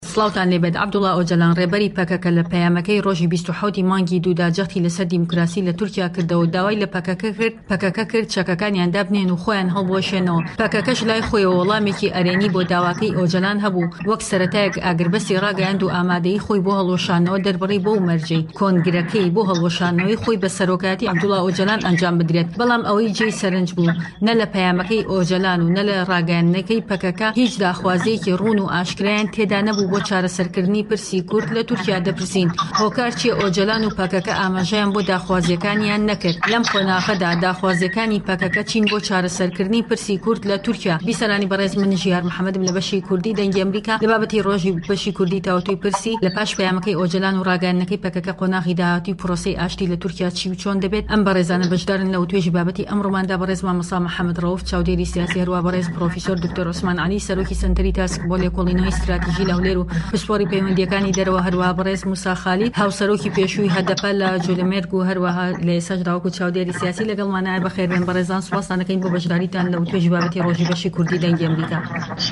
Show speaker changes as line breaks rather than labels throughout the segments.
سڵاوتان لێبێت عەبدوڵڵا ئۆجەلان ڕێبەری پەکەکە لە پەیامەکەی ڕۆژی 27 مانگی دوودا جەختی لەسەر دیموکراسی لە تورکیا کردەوە داوای لە پەکەکە کرد چەکەکانیان دابنێن و خۆیان هەڵبوەشێنەوە. پەکەکەش لای خۆیەوە وەڵامێکی ئەرێنی بۆ داواکەی ئۆجەلان هەبوو، وەک سەرەتایەک ئاگربەسی ڕاگەیاند و ئامادەیی خۆی بۆ هەڵوەشانەوە دەربڕی بۆ مەرجەی کۆنگرەکەی بۆ هەڵوەشانەوەی خۆی بە سەرۆکاتی عەبدوڵڵا ئۆجەلان ئەنجام بدرێت. بەڵام ئەوەی جێی سەرنج بوو نە لە پەیامەکەی ئۆجەلان و نە لە ڕاگەیاندنەکەی پەکەکە هیچ داخوازەیەکی ڕوون و ئاشکرایان تێدا نەبوو بۆ چارەسەرکردنی پرسی کورد لە تورکیا دەپرسین. هۆکار چیە ئۆجەلان و پەکەکە ئاماژەیان بۆ داخوازیەکانیان نەکرد. لەم خۆناغەدا داخوازیەکانی پەکەکە چین بۆ چارەسەرکردنی پرسی کورد لە تورکیا. بیسەرانی بەڕێز من ژیار محەممەدم لە بەشی کوردی دەنگی ئەمریکا لە بابەتی ڕۆژی بەشی کوردی تاوەتوی پرسی لە پاش پەیامەکەی ئۆجەلان و ڕاگەیاندنەکەی پەکەکە قۆناغی داهاتی پرۆسەی ئاشتی لە تورکیا چی و چۆن دەبێت. ئەم بەڕێزانە بەشدارن لە توێژی بابەتی ئەمڕۆماندا بەڕێز مامۆستا محەممەد ڕەوف چاودێری سیاسی هەروە بەڕێز پرۆفیسۆر دکتۆر عوسمان عەلی سەرۆکی سەنتەری تاسک بۆ لێکۆڵینەوەی استراتیژی لە هەولێر و پسپۆڕی پەیوەندیەکانی دەرەوە هەروە بەڕێز موسا خالید هاوسەرۆکی پێشووی هەدەپە لە جولەمێرگ و هەروەها لە ئێساش ڕاوەکو چاودێری سیاسی لەگەڵمانایە بەخێربێن. بەڕێزان سوپاسانەکەین بۆ بەشداریتان لە توێژی بابەتی ڕۆژی بەشی کوردی دەنگی ئەمریکا.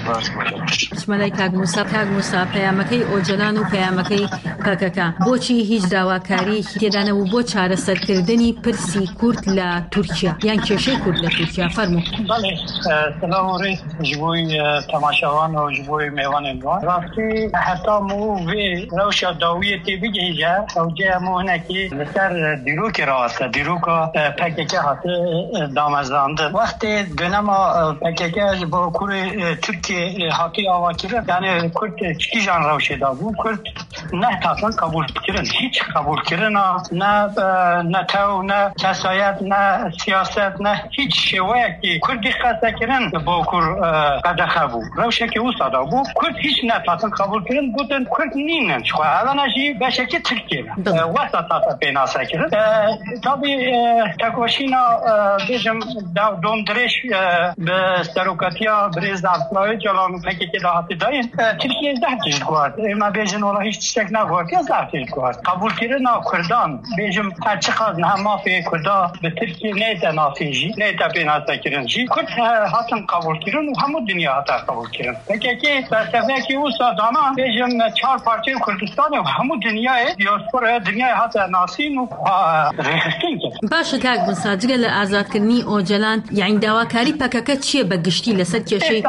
بسمەلای کاک موسا پەیامەکەی ئۆجەلان و پەیامەکەی پەکەکە بۆچی هیچ داواکاریەکی تێدا نەبوو بۆ چارەسەرکردنی پرسی کورد لە تورکیا یان کێشەی کورد لە تورکیا؟ فەرموو.
بەڵێ سلام و ڕێز ji بۆی تەماشاوان و ji بۆی mêwanên wan rastî heta mû vê rewşa dawiyê tê bigihîje hewceya mû hinekî li ser dîrokê raweste dîroka PKK hate damezrandin. Wextê dönema PKK ji bo Kurê Tirkiye hatî avakirin yani Kurd kîjan rewşê da bû Kurd ne hatin kabûlkirin hiç kabûlkirina ne tew ne kesayet ne siyaset ne hiç şêweyekî Kurdî qesekirin bo Kur qedexe bû rewşekî wisa da bû Kurd hiç ne hatin kabûlkirin gotin Kurd nînin xwe evena jî beşekî Tirkiye wesa hate pênasekirin. Tabii tekoşîna bêjim domdirêj bi seroketiya Birêz Abdullah Öcalan û PKK da hatî dayîn Tirkiye zeh tişt guhart ême bêjin ola hiç tiştek neguhartiye zeh tişt guhart. Kabûlkirina Kurdan bêjim her çiqas niha mafê Kurda bi Tirkiye neyte nafê jî neyte pênasekirin jî Kurd hatin kabûlkirin û hemû dinya hate kabûlkirin. PKK felsefekî wisa dana bêjim çar parçeyê Kurdistanê û hemû dinyayê diasporaya dinyayê hate nasîn û rêxistin kirin.
باشە کاک موسا جگە لە ئازادکردنی ئۆجەلان یعنی داواکاری پەکەکە چییە بەگشتی لەسەر کێشەی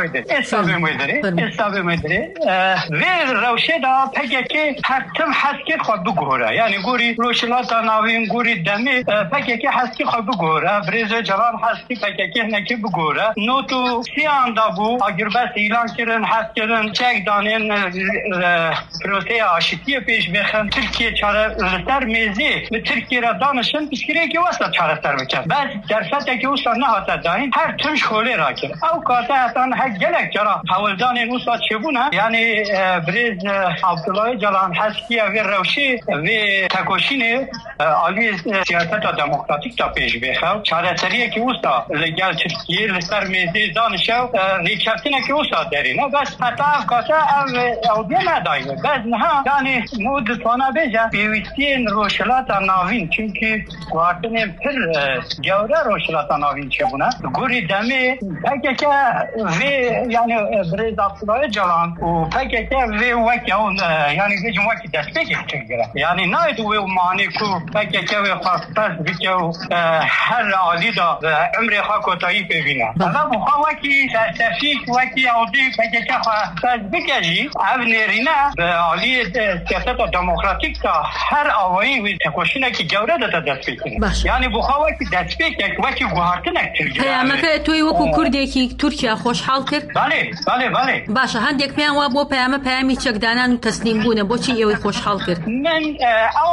ئێستا بێمەدرێ vê rewşê da PKK hektim heskê xwe bigore yani gorî rojhilata navîn gorî demê PKK heskê xwe bigore Birêz Öcalan heskî PKK hinekî bigore not û siyan da bû agirbest îlan kirin hevkirin çek danên proseya aşîtiyê pêş bixin Tirkiye çare li ser mêzê li Tirkiye re danişin piştgirêkî westa çareser bikin bes derfetekî wisa nehate dayîn her tim ji xolê rakir ew kate hetan her gelek cara hewildanên wisa çêbûne yani Birêz Abdullah Öcalan heskiya vê rewşê vê tekoşînê aliyê siyaseta demokratîk da pêş bêxe çareseriyekî wisa li gel Tirkiye li ser mêzê danişe rêkeftinekî wisa derîne bes heta ev kate ew dê nedayîne bes niha yani mû ditwana bêje pêwîstiyên rojhilata navîn çünkü guhartinên pir gewre rojhilata navîn çêbûne gorî demê PKK vê yani Birêz Abdullah Öcalan û PKK vê weke yani bêjim wekî destpêkê çêkire yani nayê wê manê ku PKK vê xwespers bike û her alî da emrê xwe kotayî pêbîne eva buxa wekî felsefîk wekî awdî PKK xwespers bike jî ev nêrîne bi aliyê siyaseta demokratîk da her awayî wî tekoşînekî gewre de destpêkine yani buxa wekî destpêkek wekî guhartinek tirgire.
پەیامەکە توی وەکو کوردێکی تورکیا خۆشحاڵ کرد؟
بەڵێ
باشە هەندێک پێیان وا بۆ پەیامی چەکدانان و تەسلیم بوونە بۆچی ئێوەی خۆشحاڵ کرد؟
من ئەو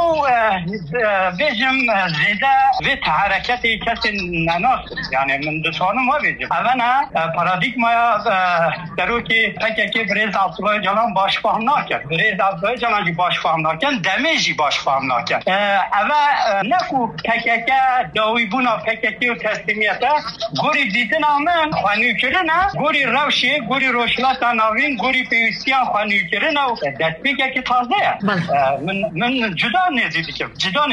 بێژم زێدە vê حرکتی کسی نناس yani من دشمنم وا بێژم ئەوەنە پارادیگمaya سەرۆکی PKK Birêz Abdullah Öcalan başfam nakin Birêz Abdullah Öcalan jî başfam nakin demê jî başfam nakin ewe neku PKK dawîbûna PKK û teslimiyete gorî dîtina min xwenûkirine gorî rewşê gorî rojhilata navîn gorî pêwîstiyan xwenûkirine û destpêkekî taze ye min cuda nêzî dikim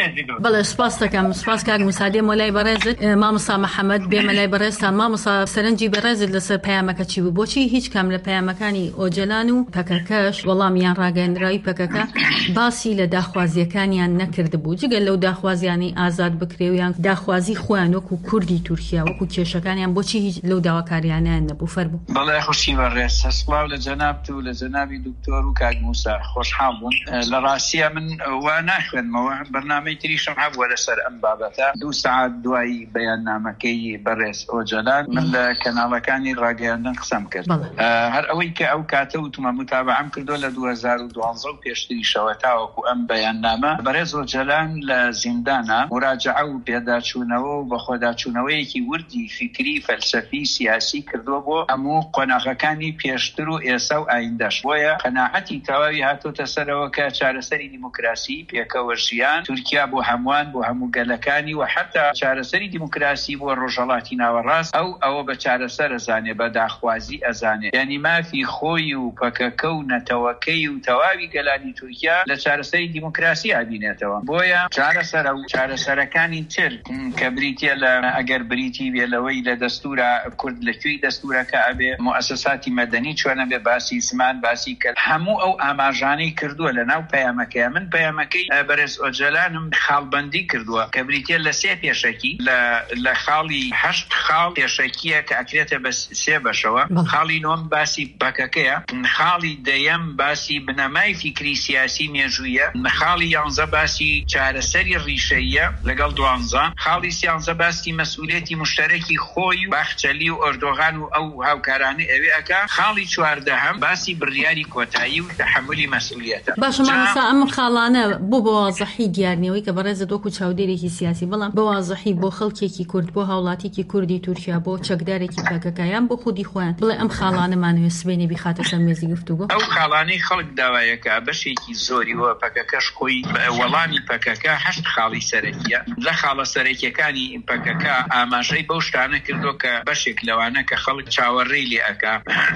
نێزیدو
بەڵێ سپاس دەکەم سپاس کاک موسادێ مۆلای بەڕێزت مامۆستا محەممەد بێمە لای بەڕێزتان مامۆستا سەرنجی بەڕێزت لەسەر پەیامەکە چی بوو بۆچی هیچ کام لە پەیامەکانی ئۆجەلان و پەکەکەش وەڵامیان ڕاگەیاندراوی پەکەکە باسی لە داخوازیەکانیان نەکرد بوو جگەل لەو داخوازیانی ئازاد بکرێویان داخوازی خۆیان وەکو کوردی تورکیا وەکو کێشەکانیان بۆچی هیچ لەو داواکاریانیان نەبوو فەرموو.
بەڵێ خوشی بەڕێز هەسڵاو لە جەنابت و لە جەنابی دکتۆر و کاک موسا خۆشحاڵ بوون. لە ڕاستیە من وا ناخوێنمەوە بەرنامەی تریشم هەبووە لەسەر ئەم بابەتە 2 ساعت دوایی بەیاننامەکەی بەڕێز ئۆجەلان من لە کەناڵەکانی ڕاگەیاندن قسەم کرد هەر ئەوەی کە ئەو کاتە وتمە متابعەم کردو لە 2012 و پێشتریشەوە تاوەکو ئەم بەیاننامە بەڕێز ئۆجەلان لە زیندانە مراجعە و پێداچوونەوە و بە خۆداچوونەوەیەکی وردی فکری فەلسەفی سیاسی کردووە بۆ هەموو قۆناغەکانی پێشتر و ئێستا و ئایندەش بۆیە قەناعەتی تەواوی هاتۆتە سەرەوە کە چارەسەری دیموکراسی پێکەوە ژیان تورکیا بۆ هەمووان بۆ هەموو گەلەکانی و حتا چارەسەری دیموکراسی بۆ ڕۆژهەڵاتی ناوەڕاست ئەوە بە چارەسەر ئەزانێ بە داخوازی ئەزانێ یعنی مافی خۆی و پەکەکە و نەتەوەکەی و تەواوی گەلانی تورکیا لە چارەسەری دیموکراسی ئابینێتەوە بۆیە چارەسەر و چارەسەرەکانی تر کە بریتە لە ئەگەر بریتی بێلەوەی لە دەستورە کورد لەکوێی دەستورەکە ئەبێ مؤسساتی مەدەنی چۆنە بێ باسی زمان باسی کرد هەموو ئەو ئاماژانەی کردووە لە ناو پەیامەکەی من پەیامەکەی بەرز ئۆجەلانم خاڵبەندی کردووە کە بریتە لە 3 پێشەکی لە خاڵی 8 خاڵ پێشەکیە کە ئەکرێتە بە 3 بەشەوە خاڵی نۆم باسی بەکەکەیە خاڵی دەیەم باسی بنەمای فکری سیاسی مێژوویە خاڵی 11 باسی چارەسەری ڕیشەیە لەگەڵ 12 خاڵی 13 باسی مەسئولێتی مشتەرەکی خۆی و باخچەلی و ئۆردۆغان و ئەو هاوکارانە ئەوێ ئەکا خاڵی 14 باسی بڕیاری کۆتایی و تەحملی مەسئولیەتە.
باشە مامۆستا ئەم خاڵانە بۆ بەوازەحی دیارنەوەی کە بەڕێزت وەکو چاودێرێکی سیاسی بەڵام بەوازەحی بۆ خەڵکێکی کورد بۆ هاوڵاتێکی کوردی تورکیا بۆ چەکدارێکی پەکەکەیان بۆ خودی خۆیان بڵێ ئەم خاڵانەمانوێ سبەینێ بیخاتە سەر مێزی گفتوگۆ
ئەو خاڵانەی خەڵک داوایەکە بەشێکی زۆریوە پەکەکەش خۆی وەڵامی پەکەکە 8 خاڵی سەرەکیە لە خاڵە سەرەکیەکانی پەکەکە ئاماژەی بەو شتانە کردو کە بەشێک لەوانە کە خەڵک چاوەڕێی لێ ئەکا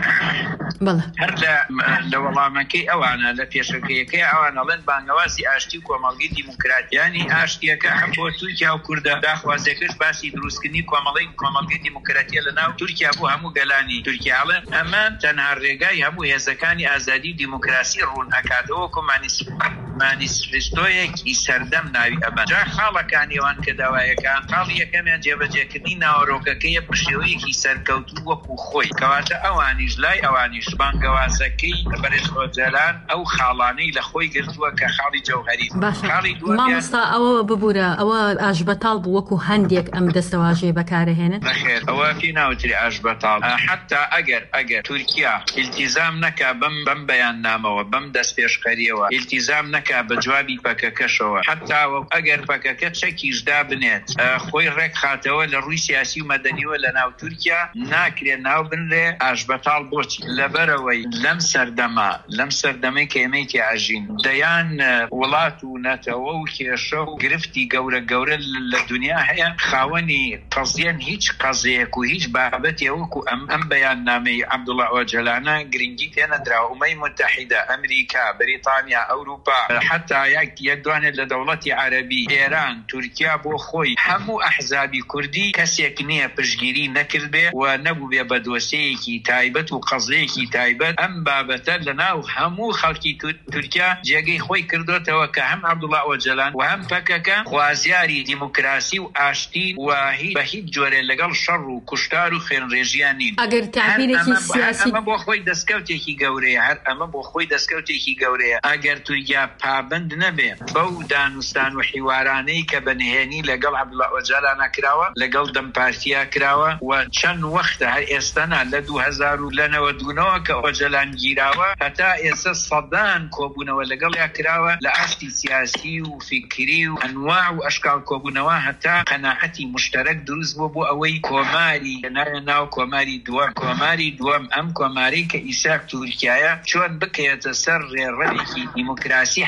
هەر لە وەڵامەکەی ئەوانە لە پێشەکەیەکەی ئەوانەڵێن بانگەوازی ئاشتی و کۆمەڵگەی دیموکراتیانی ئاشتیەکە هەم بۆ تورکیا و کوردە داخوازیەکەش باسی دروستکردنی کۆمەڵگەی دیموکراتیە لە ناو تورکیا بۆ هەموو گەلانی تورکیاڵێن ئەمە تەنها ڕێگای هەموو هێزەکانی ئازادی دیموکراسی ڕوون ئەکاتەوە کۆ مانیسفستۆیەکی سەردەم ناوی ئەمە جا خاڵەکانیوان کە داوایەکان خاڵی یەکەمیان جێبەجێکردنی ناوەڕۆکەکەیە بە شێوەیەکی سەرکەوتوو وەکو خۆی کەواتە ئەوانیش لای ئەوانیش بانگەوازەکەی بەرز ئۆجەلان ئەو خاڵانەی لە خۆی گرتووە کە خاڵی جەوهەری
مامۆستا ئەوە ببوورە ئەوە ئاشبەتاڵ بوو وەکو هەندێک ئەم دەستەواژەیە بەکارهێنن
نەخێر ئەوە پێی ناوتری ئاشبەتاڵ حتا ئەگەر تورکیا التیزام نەکا بەم بەیاننامەوە بەم دەست پێشقەریەوە التیزام نەکا بە جوابی پەکەکەشەوە حتا ئەگەر پەکەکە چەکیشدا بنێت خۆی ڕێک خاتەوە لە ڕووی سیاسی و مەدەنیوە لە ناو تورکیا ناکرێت ناو بنرێ ئاشبەتاڵ بۆچی لەبەرەوەی لەم سەردەمەی کە ئێمەی تێئاژین دەیان وڵات و نەتەوە و کێشە و گرفتی گەورە لە دنیا هەیە خاوەنی قەزیەن هیچ قەزەیەک و هیچ بابەتێ وەکو ئەم بەیاننامەی عەبدوڵڵا ئۆجەلانە گرنگی تێنەدراوە ئومەی متحیدە ئەمریکا بریتانیا ئەوروپا حتا یەک دوانێت لە دەوڵەتی عەرەبی ئێران تورکیا بۆ خۆی هەموو ئەحزابی کوردی کەسێک نییە پشگیری نەکردبێ و نەبوو بێ بە دۆسەیەکی تایبەت و قەزەیەکی تایبەت ئەم بابەتە لەناو هەموو خەڵکی تورکیا جێگەی خۆی کردوتەوە کە هەم عەبدوڵڵا ئۆجەلان و هەم پەکەکە خوازیاری دیموکراسی و ئاشتین و بە هیچ جۆرێ لەگەڵ شەڕ و کوشتار و خوێنڕێژیان نین
ئەگەر تعبیرێکی سیاسی
ئەمە بۆ خۆی دەستکەوتێکی گەورەیە هەر ئەمە بۆ خۆی دەستکەوتێکی گەورەیە ئەگەر تورکیا پابند نەبێ بەو دانوستان و حیوارانەی کە بەنهێنی لەگەڵ عەبدوڵڵا ئۆجەلانە کراوە لەگەڵ دەمپارتیا کراوە و چەند وەختە هەر ئێستانا لە 2009 کە ئۆجەلان گیراوە هەتا ئێستا سەدان کۆبوونەوە لەگەڵیا کراوە لە ئاشتی سیاسی و فکری و ئەنواع و ئەشکال کۆبوونەوە هەتا قەناعەتی مشتەرەک دروست بوو بۆ ئەوەی کۆماری ناو کۆماری دووەم ئەم کۆماری کە ئیساک تورکیایە چۆن بکەیەتە سەر ڕێڕەوێکی دیموکراسی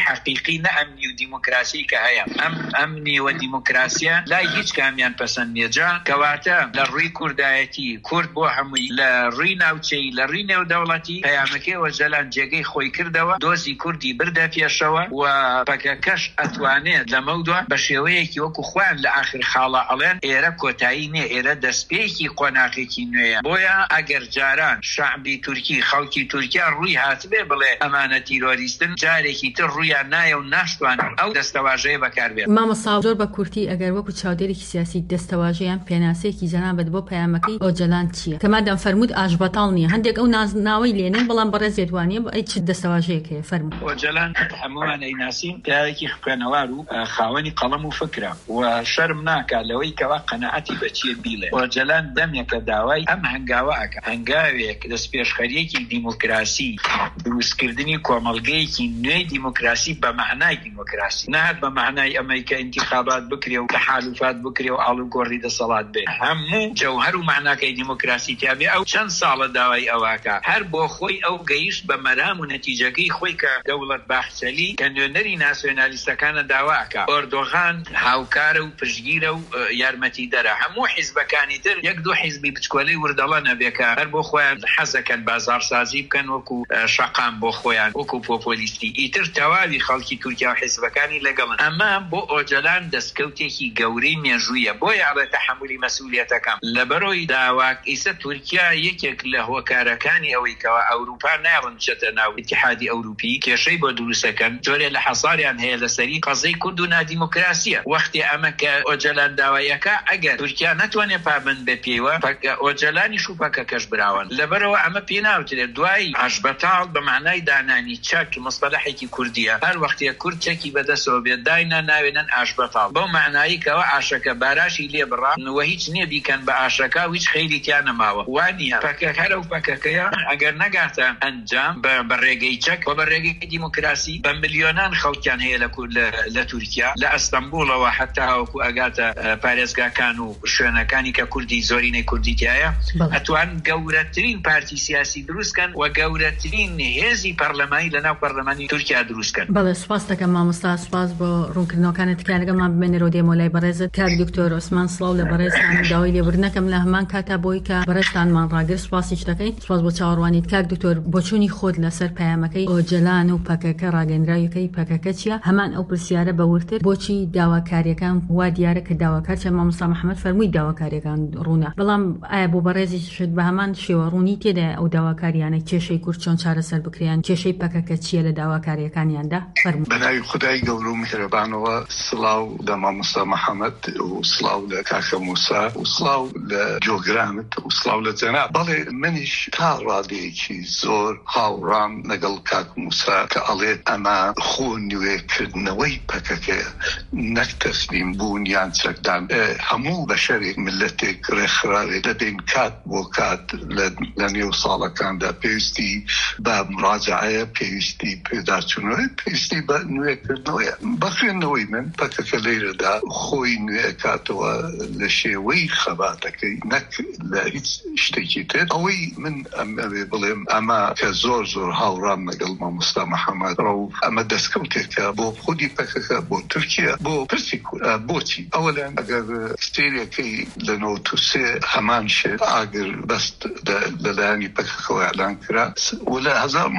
حقیقی نه ئەمنی و دیموکراسی کە هەیە ئەم ئەمنی و دیموکراسیە لای هیچ کامیان پەسەند نییە جا کەواتە لە ڕووی کوردایەتی کورد بۆ هەمووی لە ڕووی ناوچەی لە ڕووی نێودەوڵەتی پەیامەکەی ئۆجەلان جێگەی خۆی کردەوە دۆزی کوردی بردە پێشەوە و پەکەکەش ئەتوانێت لەمە دووە بە شێوەیەکی وەکو خۆیان لە ئاخر خاڵە ئەڵێن ئێرە کۆتایی نییە ئێرە دەستپێکی قۆناغێکی نوێیە بۆیە ئەگەر جاران شعبی تورکی خەڵکی تورکیا ڕووی هاتبێ بڵێ ئەمانە تیرۆریستن جارێکی تر ڕوویان نایە و ناشتوان ئەو دەستەواژەیە بەکاربێت.
مامۆستا زۆر بە کورتی ئەگەر وەکو چاودێرێکی سیاسی دەستەواژەیان پێناسەیەکی جەنابەت بۆ پەیامەکەی ئۆجەلان چییە؟ کەمادەم فەرموود ئاژبەتاڵ نییە هەندێک ئەو ناوەی لێنن بەڵام بەڕێز زێدوانیە ئەی چ دەستەواژەیەک هەیە فەرموو.
ئۆجەلان هەمووان ئەیناسین پیاوێکی خوێنەوار و خاوەنی قەڵەم و فکرە و شەرم ناکا لەوەی کەوا قەنەعەتی بەچیە بیڵێ. ئۆجەلان دەمێکە داوای ئەم هەنگاوە ئەکە هەنگاوێک دەستپێشخەریەکی دیموکراسی دروستکردنی کۆمەڵگەیەکی نوێی دیموکراسی بە معنای دیموکراسی نهات بە معنای ئەمریکا انتخابات بکرێ و تحالفات بکرێ و ئاڵوگۆڕی دەسەڵات بێ هەموو جەوهەر و معناکەی دیموکراسی تیابێ ئەو چەند ساڵە داوای ئەواکە هەر بۆ خۆی ئەو گەیشت بە مەرام و نەتیجەکەی خۆی کە دەوڵەت باخچەلی کە نوێنەری ناسیۆنالیستەکانە داواکە ئۆردۆغان هاوکارە و پشگیرە و یارمەتی دەرە هەموو حیزبەکانی تر یەک دوو حیزبی بچکۆلەی وردەڵە نەبێکە هەر بۆ خۆیان حەزەکەن بازارسازی بکەن وەکو شەقام بۆ خۆیان وەکو پۆپۆلیستی ئیتر تەواوی خەڵکی تورکیا و حیزبەکانی لەگەڵن ئەمە بۆ ئۆجەلان دەستکەوتێکی گەورەی مێژوویە بۆیە ئەڵێ تەحمولی مەسئولیەتەکەم لەبەرەوەی داواک ئیسە تورکیا یەکێک لە هۆکارەکانی ئەوەی کەوا ئەوروپا ناڵن چێتە ناو ئیتیحادی ئەوروپی کێشەی بۆ دروستەکەن جۆرێ لە حەساریان هەیە لەسەری قەزەی کورد و نادیموکراسیە وەختی ئەمە کە ئۆجەلان داوایەکە ئەگەر تورکیا نەتوانێت پابند بە پێوە ئۆجەلانی شوپەکەکەش براون لەبەرەوە ئەمە پێ ناوترێت دوای ئاشبەتاڵ بە معنای دانانی چەک مستەلەحێکی کوردیە هەر وەختێ کورد چەکی بەدەستەوە بێت داینا ناوێنن ئاشبەتاڵ بەو معنایی کەوە ئاشەکە باراشی لێ بڕا وە هیچ نییە بیکەن بە ئاشەکە و هیچ خەیری تیان نەماوە وانە پەکەک هەرە و پەکەکەیە ئەگەر نەگاتە ئەنجام بە ڕێگەی چەک و بە ڕێگەی دیموکراسی بە ملیۆنان خەڵکیان هەیە لە تورکیا لە ئەستەمبوڵەوە حتا وەکو ئەگاتە پارێزگاکان و شوێنەکانی کە کوردی زۆرینەی کوردی تایە ئەتوان گەورەترین پارتی سیاسی دروستکەن و گەورەترین هێزی پەرلەمانی لەناو پەرلەمانی تورکیا دروستکەن.
بەڵێ سوپاس دەکەم مامۆستا سوپاس بۆ ڕوونکردنەوەکانت تکایە لەگەڵمان بمێنەرەوە دێمۆلای بەڕێزت کاک دکتۆر عوسمان سڵاو لە بەڕێزتان داوای لێبوردنەکەم لە هەمان کاتا بۆی کە بەڕێزتانمان ڕاگر سوپاسیش دەکەین سوپاس بۆ چاوەڕوانیت کاک دکتۆر بۆچوونی خۆت لەسەر پەیامەکەی ئۆجەلان و پەکەکە ڕاگەندراویەکەی پەکەکە چییە هەمان ئەو پرسیارە بەورتر بۆچی داواکاریەکان وا دیارە کە داواکار چە مامۆستا محەممەد فەرمووی داواکاریەکان ڕوونە بەڵام ئایا بۆ بەڕێزی شت بە هەمان شێوە ڕوونی تێدا ئەو داواکاریانە کێشەی کورد چۆن چارەسەر بکریان کێشەی پەکەکە چییە لە داواکاریەکانیاندا فەرموو.
بەناوی خودای گەورە و میهرەبانەوە سڵاو لە مامۆستا محەممەد و سڵاو لە کاکە موسا و سڵاو لە جۆگرانت و سڵاو لە جەناب بەڵێ منیش تا ڕادەیەکی زۆر هاوڕام لەگەڵ کاک موسا کە ئەڵێت ئەمە خۆ نوێکردنەوەی پەکەکەیە نەک تەسلیم بوون یان چەکدان هەموو بەشەرێک ملەتێک ڕێکخراوێک دەبێن کات بۆ کات لە نێو ساڵەکاندا پێویستی بە مراجعەیە پێویستی پێداچوونەوەی پێویستی بە نوێکردنەوەیە بەخوێندنەوەی من پەکەکە لێرەدا خۆی نوێکاتەوە لە شێوەی خەباتەکەی نەک لە هیچ شتێکی تر ئەوەی من ئەمەوێ بڵێم ئەمە کە زۆر زۆر هاوڕام لەگەڵ مامۆستا محەممەد ڕەوف ئەمە دەستکەوتێکە بۆ خودی پەکەکە بۆ تورکیا بۆ پرسی بۆچی ئەوەلەن ئەگەر ستێریەکەی لە 93 هەمان شێت ئاگر بەست لەلایانی پەکەکەەوە ئەلان کرا و لە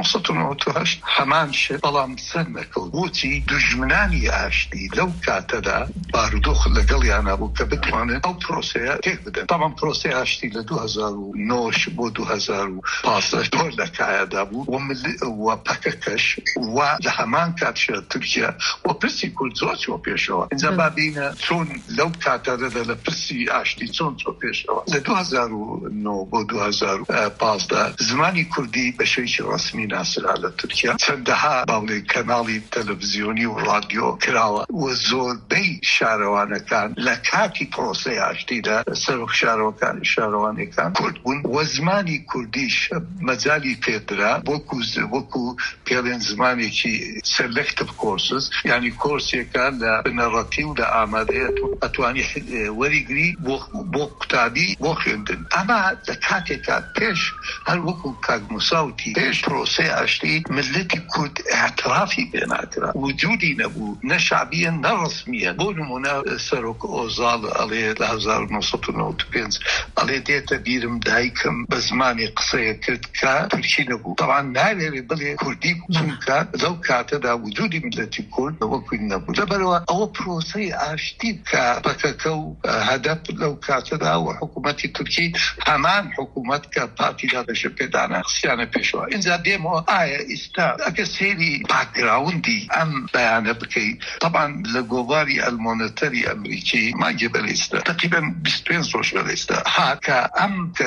1998 هەمان شێت بەڵام سەر نەکەوت بۆچی دوژمنانی ئاشتی لەو کاتەدا بارودۆخ لەگەڵیانە بوو کە بتوانن ئەو پرۆسەیە تێک بدەن تامان پرۆسەی ئاشتی لە 2009 بۆ 2015 زۆر لەکایەدا بوو و پەکەکەش و لە هەمان کاتشە تورکیا و پرسی کورد زۆر چۆ پێشەوە اینجا بابینە چۆن لەو کاتەدا لە پرسی ئاشتی چۆن چۆ پێشەوە لە 2009 بۆ 2015 زمانی کوردی بەشێکی ڕسمی ناسرا لە تورکیا چەندەها باڵێ کەناڵی تەلەڤیزیۆنی و رادیۆ کراوە و زۆربەی شارەوانەکان لە کاتی پرۆسەی ئاشتیدا سەرۆک شارەوانەکان کورد بوون و زمانی کوردیش مەجالی پێدرا وەکو پێڵێن زمانێکی سەلەکتیڤ کۆرسز یعنی کۆرسێکە لە بنەڕەتی و لە ئامادەیەت و ئەتوانی وەریگری بۆ قوتابی بۆ خوێندن ئەمە لە کاتێکا پێش هەر وەکو کاک موساوتی پێش پرۆسەی ئاشتی ملەتی کورد ئاعتراف مافی بێناکرا وجودی نەبوو نەشعبیە نەڕسمیە بۆ نمونە سەرۆک ئۆزاڵ ئەڵێ لە 1995 ئەڵێ دێتە بیرم دایکم بە زمانی قسەیە کرد کە تورکی نەبوو طبعا ناوێ بڵێ کوردی چونکە لەو کاتەدا وجودی ملەتی کورد وەکوی نەبوو لەبەرەوە ئەوە پرۆسەی ئاشتی کە پەکەکە و هەدەف لەو کاتەدا و حکوومەتی تورکی هەمان حکوومەت کە پارتیدا بەشە پێدانە قسیانە پێشەوە اینجا دێمەوە ئایا ئێستا ئەگە سێری باکگراوندی ئەم بەیانە بکەیت طبعا لە گۆڤاری ئەلمۆنەتەری ئەمریکی مانگێ بەلێستە تقریبا 25 ڕۆژ بەلێستە هاکە ئەم کە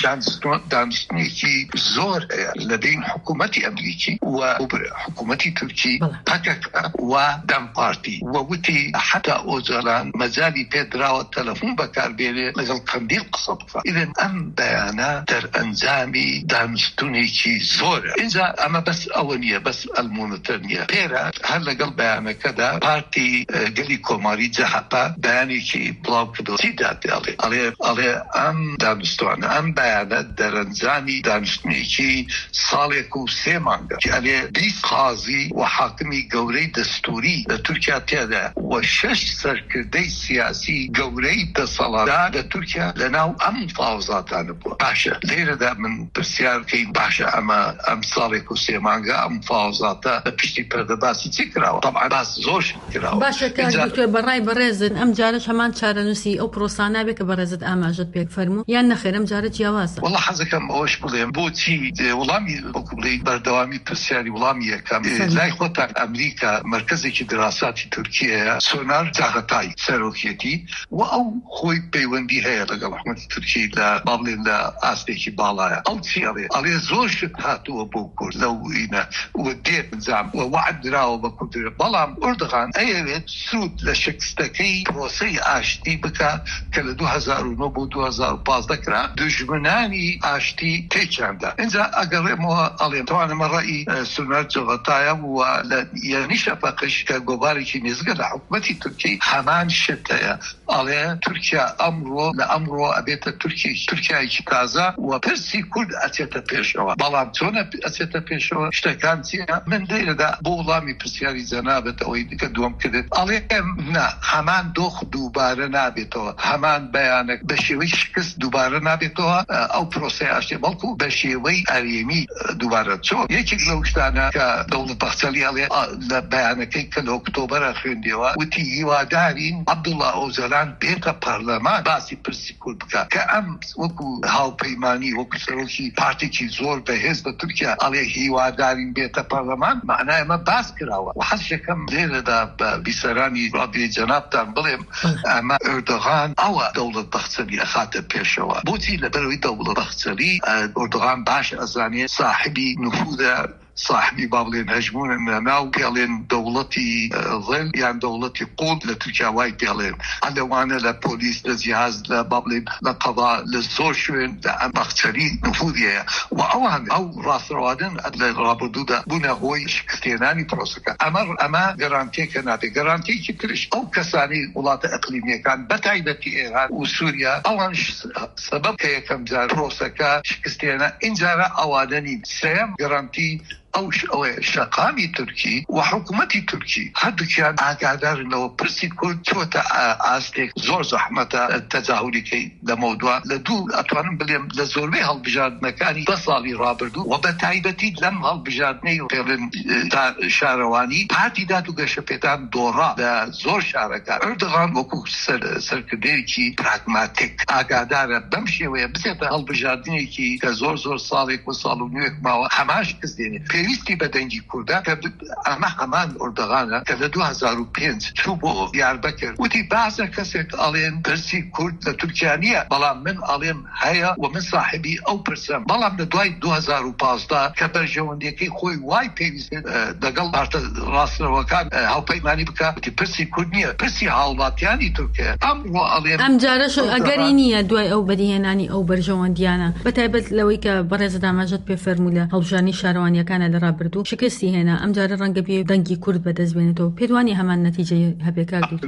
دانستنێکی زۆر هەیە لە بین حکوومەتی ئەمریکی و حکوومەتی تورکی پەکەکە و دەم پارتی و وتی حتا ئۆجەلان مەجالی پێدراوە تەلەفۆن بەکاربێنێ لەگەڵ قەندیل قسە بکە ئیدن ئەم بەیانە دەرئەنجامی دانستنێکی زۆرە اینجا ئەمە بەس ئەوە نییە بەس ئەلمۆنەتەر نییە پێرە هەر لەگەڵ بەیانەکەدا پارتی گەلی کۆماری جەهەپا بەیانێکی بڵاو کردەوە چی دادێ ئەڵێ ئەم دانستوانە ئەم بەیانە دەرئەنجامی دانستنێکی ساڵێک و 3 مانگە ئەلێ 20 قازی و حاکمی گەورەی دەستوری لە تورکیا تێدا و 6 سەرکردەی سیاسی گەورەی دەسەڵاتدا لە تورکیا لەناو ئەم مفاوزاتانە بووە باشە لێرەدا من پرسیارکەین باشە ئەم ساڵێک و 3 مانگە ئەم مفاوزاتە لە پشتی پەردە باسی چی کراوە طبعا باس زۆر کراوە
باشە کە دکتۆر بەڕای بەڕێزن ئەم جارش هەمان چارەنووسی ئەو پرۆسانە بێ کە بەڕێزت ئاماژەت پێک فەرموو یان نەخێر ئەم جارە جیاوازە
والله حەزەکەم ئەوەش بڵێم بۆچی وەڵامی وەکوڵی بەردەوامی پرسیاری وەڵامی یەکەم لای خۆتان ئەمریکا مرکزێکی دراساتی تورکیەیە سۆنار جاغەتای سەرۆکیەتی و ئەو خۆی پەیوەندی هەیە لەگەڵ حکومەتی تورکی لە باڵێن لە ئاستێکی باڵایە ئەو چی ئەڵێ زۆر شت هاتووە بۆ کورد لەو ئینە و دێت نزام و وعد دراوە بە کوردرە بەڵام ئوردغان ئەیەوێت سوود لە شکستەکەی پرۆسەی ئاشتی بکە کە لە 2009 بۆ 2015 کرا دژمنانی ئاشتی تێکیاندا اینجا ئەگەڕێمەوە ئەڵێم توانمە ڕەئی سۆنار جاغەتایە و لە یانی شەفەقش کە گۆڤارێکی نێزگە لە حکومەتی تورکی هەمان شت هەیە ئەڵێ تورکیا ئەمڕۆ لە ئەمڕۆ ئەبێتە تورکیایکی تازە و پرسی کورد ئەچێتە پێشەوە بەڵام چۆنە ئەچێتە پێشەوە شتەکان چیە من لێرەدا بۆ وڵامی پرسیاری جەنابەت ئەوەی دیکە دووەم کردێت ئەڵێ نا هەمان دۆخ دووبارە نابێتەوە هەمان بەیانە بە شێوەی شکست دووبارە نابێتەوە ئەو پرۆسەی ئاشتی بەڵکو بە شێوەی ئەرێمی دووبارە چۆن یەکێک لەو شتانە کە دەوڵەت بەخچەلی ئەڵێ لە بەیانەکەی کە لە ئۆکتۆبەرە خوێندەوە وتی هیوادارین عەبدوڵڵا ئۆجەلان بێتە پەرلەمان باسی پرسی کورد بکە کە ئەم وەکو هاوپەیمانی وەکو سەرۆکی پارتێکی زۆر بەهێز بە تورکیا ئەڵێ هیوادارین بێتە پەرلەمان معنای ئەمە باس کراوە و حەزەکەم لێرەدا بە بیسەرانی ڕادیۆی جەنابتان بڵێم ئەمە ئەردۆغان ئەوە دەوڵەت بەخچەلی ئەخاتە پێشەوە بۆچی لەبەرەوەی دەوڵەت بەخچەلی ئەردۆغان باش ئەزانێت صاحبی نفوذە صاحبی بابلين هجمون ناو قالين دولتي ظل يعني دولتي قود لتركيا واي قالين على وانا لبوليس لجهاز لبابلين لقضاء للزوشين لأمخترين نفوذية وأوان أو راس روادن لرابردودا بنا هوي شكستيناني بروسكا أما جرانتي كناتي جرانتي كترش أو كساني ولاة إقليمية كان بتعيدتي إيران وسوريا أوان سبب كي كم جار بروسكا شكستينا إنجارة أوادني سيم جرانتي أو شقامي تركي وحكومتي تركي هادو كان أقادر لو برسي كل توتا أستيك زور زحمة التزاهلي كي لموضوع لدو أتوانم بليم لزوربي هالبجاد مكاني بصالي رابردو وبتعيبتي لم هالبجادني وفعلن شارواني هاتي دادو قشبتان دورا لزور شاركا أردغان وكو سركدير كي براغماتيك أقادر بمشي ويبسيطة هالبجادني كي كزور صاليك وصالو نيوك ماوا حماش كزديني پێویستی بە دەنگی کوردە کە ئەمە هەمان ئۆردەغانە کە لە 2005 چوو بۆ دیاربەکر وتی بازە کەسێک ئەڵێن پرسی کورد لە تورکیا نییە بەڵام من ئەڵێم هەیە و من صاحبی ئەو پرسم بەڵام لە دوای 2015 کە بەرژەوەندیەکەی خۆی وای پێویست لەگەڵ پارتە ڕاستەوەکان هاوپەیمانی بکە وتی پرسی کورد نییە پرسی هاوڵاتیانی تورکیا ئەمڕۆ ئەڵێم
ئەم جارەش ئەگەری نییە دوای ئەو بەدیهێنانی ئەو بەرژەوەندیانە بەتایبەت لەوەی کە بەڕێز داماژەت پێ فەرموو لە هەڵبژارنی شارەوانیەکان پاکستانە لە ڕابردوو شکستی هێنا ئەم جارە ڕەنگە بێ دەنگی کورد بەدەستبێنێتەوە پێدوانی هەمان نەتیجەی هەبێ کاک دکتۆر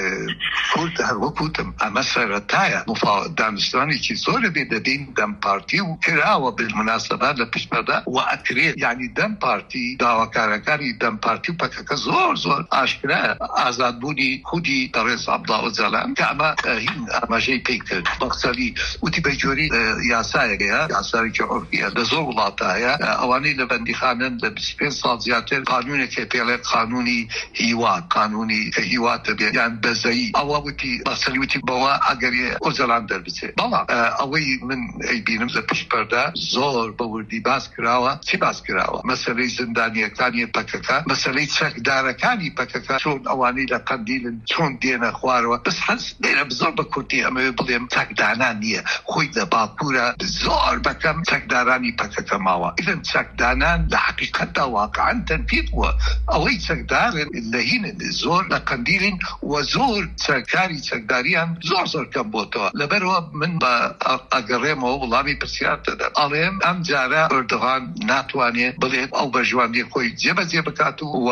کورد هەروەکوتم ئەمە سەرەتایە دانیشتوانێکی زۆرە بێ دەبین دەم پارتی و کراوە بالمناسبە لە پشتپەردە و ئەکرێت یعنی دەم پارتی داواکارەکانی دەم پارتی و پەکەکە زۆر ئاشکرا ئازادبوونی خودی ڕێز عەبدوڵڵا ئۆجەلان کە ئەمە هین ئاماژەی پێی کرد بەخسەری وتی بەجۆری یاسایەکەیە یاسایەکی عورفیە لە زۆر وڵاتە هەیە ئەوانەی لە بەندیخانەن لە 25 ساڵ زیاتر قانونێکی پێڵێت قانونی هیوات قانونی کە هیواتە بێت یان بەزەیی ئەوە وتی بەخسەری وتی بەوە ئەگەری ئۆجەلان دەربچێت بەڵام ئەوەی من ئەیبینم لە پشتپەردە زۆر بەوردی باس کراوە چی باس کراوە مەسەلەی زندانیەکانی پەکەکە مەسەلەی چەکدارەکانی پەکەکە چۆن ئەوانەی لە قەندیلن چۆن دێنە خوارەوە بەس هەست لێرە زۆر بە کورتی ئەمەوێ بڵێم چەکدانان نییە خۆی لە باکوورە زۆر بەکەم چەکدارانی پەکەکە ماوە ئیدەن چەکدانان لە حەقیقەتە واقعاً تەنفید بووە ئەوەی چەکدارن لە هینن زۆر لە قەندیلن و زۆر چەکاری چەکداریان زۆر کەم بۆتەوە لەبەرەوە من بە ئەگەڕێمەوە وڵامی پرسیار دەدەم ئەڵێم ئەم جارە ئەردوغان ناتوانێت بڵێت ئەو بەژواندی خۆی جێبەجێ بکات و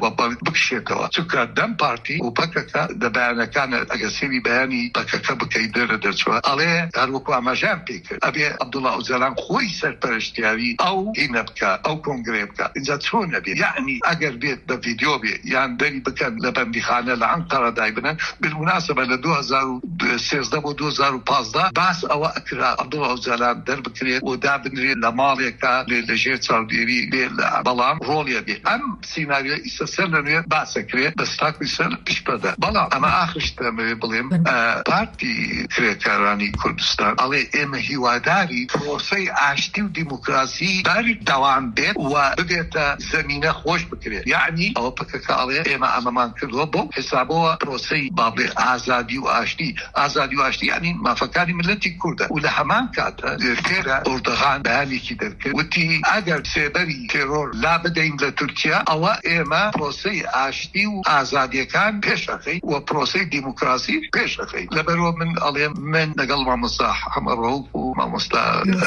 بکشێتەوە چونکە دەم پارتی و پەکەکە لە بەیانەکانە ئەگەر سێوی بەیانی پەکەکە بکەی دەرە دەرچوە ئەڵێ هەروەکو ئاماژەیان پێ کرد ئەبێ عەبدوڵڵا ئۆجەلان خۆی سەرپەرشتیاوی ئەو هینە بکە ئەو کۆنگرێ بکە اینجا چۆن نەبێت یعنی ئەگەر بێت بە ڤیدیۆ بێ یان دەری بکەن لە بەندیخانە لە ئەنقەرە دایبنن بالمناسبە لە 2013 بۆ 2015 باس ئەوە ئەکرا عەبدوڵڵا ئۆجەلان دەربکرێت و دابنرێت لە ماڵێکە لەژێر چاودێری بەڵام ڕۆڵیە بێ ئەم سیناریۆ ئیسە سەر لەنوێ باسەکرێت بەستاکوی سەر پشتپەردە بەڵام ئەمە ئاخشتەمەوێ بڵێم پارتی کرێکارانی کوردستان ئەڵێ ئێمە هیواداری پرۆسەی ئاشتی و دیموکراسی داری دەوام بێت و ببێتە زەمینە خۆش بکرێت یعنی ئەوە پکەکە ئەڵێ ئێمە ئەمەمان کردووە بۆ حسابەوە پرۆسەی بابێ ئازادی و ئاشتی یعنی مافەکانی ملەتی کوردە و لە هەمان کاتە فێرە ئۆردەغان بەیانێکی دەرکرد وتی ئەگەر سێبەری تێرۆر لا بدەین لە تورکیا ئەوە ئێمە پرۆسەی ئاشتی و ئازادیەکان پێشەخەی و پرۆسەی دیموکراسی پێشەخەی لەبەرەوە من ئەڵێم من لەگەڵ مامۆستا حەمەڕەوف و مامۆستا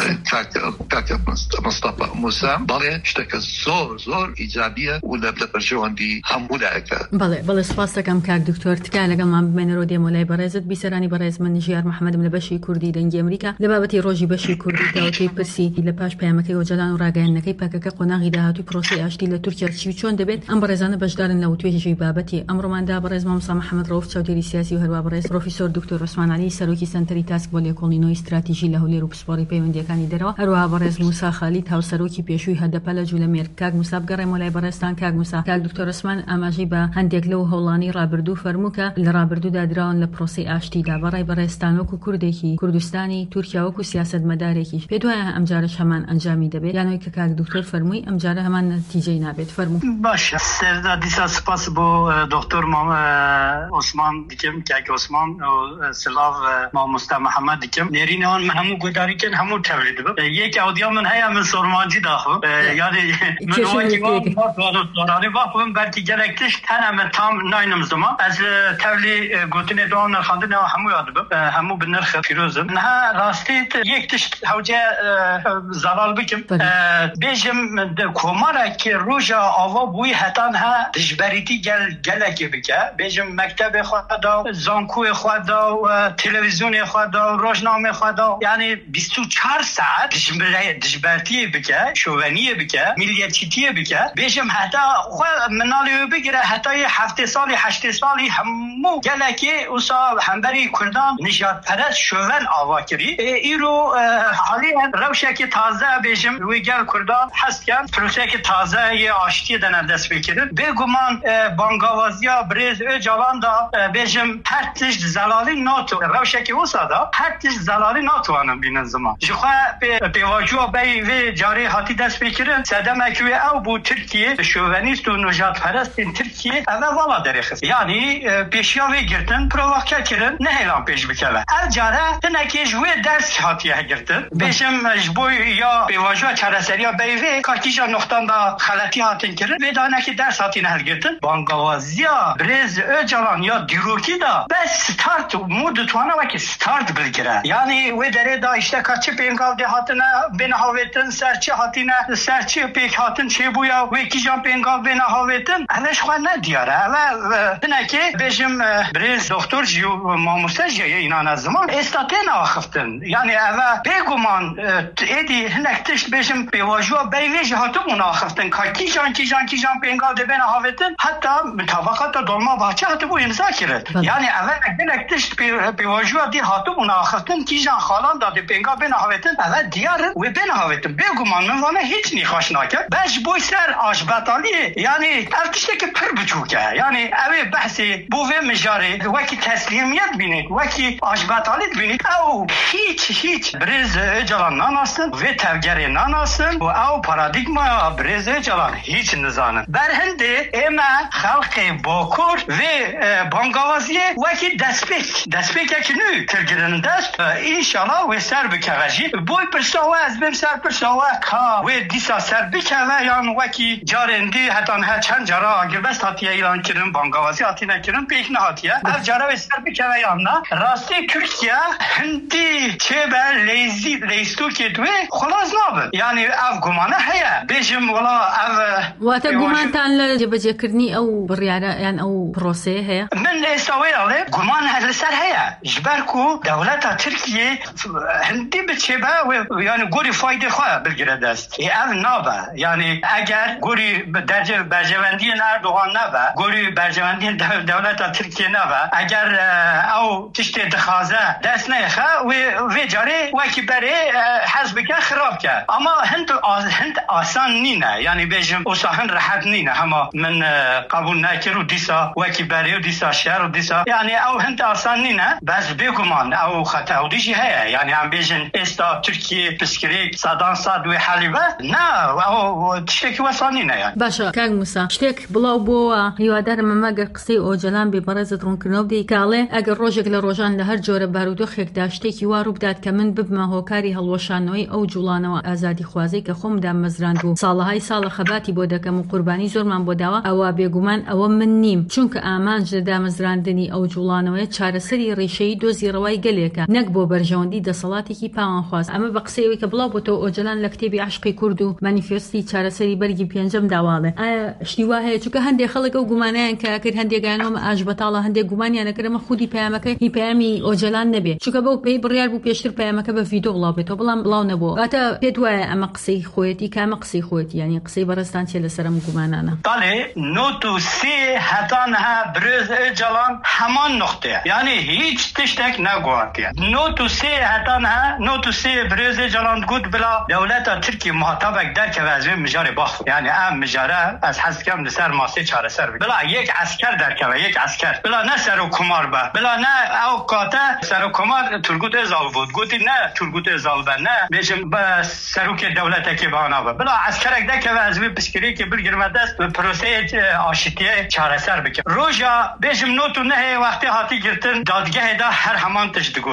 کاکە مستەفا موسا بەڵێ شتەکە زۆر ئیجابیە و لە بەرژەوەندی هەموو لایەکە
بەڵێ سپاس دەکەم کاک دکتۆر تکایە لەگەڵمان بمێنەرەوە دێمەلای بەڕێزت بیسەرانی بەڕێز من ژیار محەممەدم لە بەشی کوردی دەنگی ئەمریکا لە بابەتی ڕۆژی بەشی کوردی داوەکەی پرسی لە پاش پەیامەکەی ئۆجەلان و ڕاگەیاندنەکەی پەکەکە قۆناغی داهاتووی پرۆسەی ئاشتی لە تورکیا چی چۆن دەبێت ئەم بەڕێزانە بەشدارن لە توێژی بابەتی ئەمڕۆماندا بەڕێز مامۆستا محەممەد ڕەوف چاودێری سیاسی و هەروە بەڕێز پرۆفیسۆر دکتۆر عوسمان عەلی سەرۆکی سەنتەری تاسک بۆ لێکۆڵینەوەی استراتیژی لە هەولێر و پسپۆڕی پەیوەندیەکانی دەرەوە هەروەها بەڕێز موسا خالید هاوسەرۆکی پێشووی هەدەپە لە جوولەمێر کاک موسا بگەڕێمەوە لای بەڕێزتان کاک موسا کاک دکتۆر عوسمان ئاماژەی بە هەندێک لەو هەوڵانی ڕابردوو فەرموو کە لە ڕابردوودا دراون لە پرۆسەی ئاشتیدا بەڕای بەڕێزتان وەکو کوردێکی کوردستانی تورکیا وەکو سیاسەتمەدارێکی پێ دوایە ئەم جارش هەمان ئەنجامی دەبێت یانەوەی کە کاک دکتۆر فەرمووی ئەم جارە هەمان نەتیجەی نابێت فەرموو
باشە سێردا دیسا سپاس بۆ دکتۆر عوسمان دیکەم کاک عوسمان و سلااو مامۆستا محەممەد دیکەم نێرینەوان من هەموو گۆداریکەن هەموو تەوری دەبم یەک ئەودیا من هەیە من سۆرمانجی داخم یعنی من وەکی باخم بەلکی gelek tişt hene tam naynım zaman ez tevli gotine doğan nırxandine hemû yadibim hemû bi nırxı firozim neha rastî yek tişt hewce zalal bikim bêjim komarek roja ava bûyî hetan he dijberîtî gelekê bike bêjim mektebê xwe da zankûyê xwe da televizyonê xwe da rojnamê xwe da yani 24 saat dijbertiyê bike şoveniyê bike milliyetçîtiyê bike bêjim heta xwe minalê bigire hetayê heftê salî heştê salî hemû gelekê wisa hemberî Kurdan nijadperest şoven ava kirî îro haliyen rewşekê taze bêjim wê gel Kurdan hestken prosekê tazeyê aştiyê dene dest pê kirin bêguman bangavaziya Birêz Öcalan da bêjim her tişt zelalî nato rewşekê wisa da her tişt zelalî natwanin bînin ziman ji xwe pêvajoya beyî vê carê hatî dest pê kirin sedemek wê ew bû Tirkiye şovenîst û nijadperestên Tirkiye ev vala derê xist yanî pêşiya wê girtin provokê kirin nehêlan pêş bikeve ev care hinekê ji wê ders hatiye girtin bêjim ji bo ya pêvajoya çareseriya beyî vê kakîja noxtan da xeletî hatin kirin vê danekê ders hatîne hilgirtin bangavaziya Birêz Öcalan ya dîrokî da be start mû ditwane wekî start bilgire yanî wê derê da işte kaçı pêngavdê hatine bên havêtin serçî hatine ser چه پیک هاتن چه بویا و کی جان پنگال بین هاوتن اوش خو نه دیاره اول تنکه بجم برز دکتر جو ماموسه جه اینان از زمان استاتین آخفتن یعنی اول بگمان ایدی هنک تشت بجم بیواجوا بیویج هاتو مناخفتن که کی جان پنگال بین هاوتن حتی مطابقات دولما باچه حتی بو امضا کرد یعنی اول هنک تشت بیواجوا دی هاتو مناخفتن کی جان خالان داده پنگال بین هاوتن اول دیاره و بین هاوتن بگمان من وانه هیچ نیخوش ناکرد بش بوی سر آشبتالی یعنی ارتشته که پر بچوکه یعنی اوه بحثی بوه مجاری وکی تسلیمیت بینید وکی آشبتالیت بینید او هیچ برز جلان ناناستن و تفگری ناناستن و او پارادیگما برز جلان هیچ نزانن برهنده اما خلق باکور و بانگاوازی وکی دستپیک اکنو ترگرن دست انشالله و سر بکوشی بوی پرساوه از بیم سر پرساوه که و دیسا سر بکوه یان وکی جارندی حتی نه چند جارا اگر بس هاتیه ایران کرن بانگاوازی هاتی نکرن پیک نه هاتیه اف جارا و سر بکوه یان نه راستی ترکیه هندی چه بر لیستو که دوی خلاص نابد یعنی اف گمانه هیا بیشم ولا اف
واتا گمان تان لجبجه کرنی او بریاره یعنی او پروسه هیا
من استوی علی گمان هل سر هیا جبرکو دولت ترکیه هندی بچه با یعنی گوری فایده خواه بلگره دست اف نابه یعنی اگر گوری درجه برجوندی اردوغان نبه گوری برجوندی دولت ترکیه نبه اگر او تشت دخازه دست نیخه و جاری وکی بره حزب که خراب که اما هند آسان نینه یعنی بیجم اوساهن راحت نینه همه من قبول نکر و دیسا وکی بره و دیسا شهر و دیسا یعنی او هند آسان نینه بس بگمان او خطا او دیجی هیا یعنی هم بیجن استا ترکیه پسکری صدان صد و حلیبه نه او تشتکی واسان نینه یعنی
باشا کاگ موسا شتێک بڵاو بۆەوە هیوادارم ئەمەگەر قسەی ئۆجەلان بێ بەڕێزت ڕوونکردنەوە بدەی کاڵێ ئەگەر ڕۆژێک لە ڕۆژان لە هەر جۆرە بارودۆخێکدا شتێکی وا ڕوو بدات کە من ببمە هۆکاری هەڵوەشانەوەی ئەو جوڵانەوە ئازادی خوازەی کە خۆمدا مەزراند و ساڵەهای ساڵە خەباتی بۆ دەکەم و قوربانی زۆرمان بۆ داوە ئەوە بێگومان ئەوە من نیم چونکە ئامانج لە دامەزراندنی ئەو جوڵانەوەیە چارەسەری ڕێشەیی دۆزی ڕەوای گەلێکە نەک بۆ بەرژەوەندی دەسەڵاتێکی پاوانخواست ئەمە بە قسەیەوەی کە بڵاو بۆتەوە ئۆجەلان لە کتێبی عشقی کورد و مانیفێستی چارەسەری بەرگی پێنجەم داواڵێ ئایا شتی وا هەیە چونکە هەندێک خەڵک ئەو گومانیان کە کرد هەندێکیانەوە ئاش بەتاڵە هەندێک گومانیانە کردمە خودی پەیامەکە هی پەیامی ئۆجەلان نەبێ چونکە بەو پێی بڕیار بوو پێشتر پەیامەکە بە ڤیدیۆ بڵاو بێتەوە بەڵام بڵاو نەبووە واتە پێت وایە ئەمە قسەی خۆیەتی کامە قسەی خۆیەتی یعنی قسەی بەڕێستان چێ لەسەرم گومانانە
بەڵێ نۆت و سێ هەتانها برز ئۆجەلان هەمان نقطەیە یعنی هیچ تشتێک نەگواتیە نۆت و سێ هەتانها نۆت و سێ برز ئۆجەلان گوت بلا دەولەتە ترکی مهاتەبێک دەرکەوە از مجاری باخ یعنی ئەم مجارە از حەزکەم لەسەر ماسی چارەسەر بێت بلا یک عسکر دەرکەوە یک عسکر بلا نه سەر و کومار بە بلا نه ئەو کاتە سەر و کومار تورگوت ئۆزاڵ بوت گوتی نه تورگوت ئۆزاڵ بە نه بێژم بە سەرۆکی دەولەتێکی بانە بە بلا عسکرێک دەکەوە از وی پسکریکی بگیرمە دەست پرۆسەیە ئاشتیە چارەسەر بکە ڕۆژە بێژم نۆت و نەهەیە وەختی هاتی گرتن دادگەهێدا هەر هەمان تشت دگو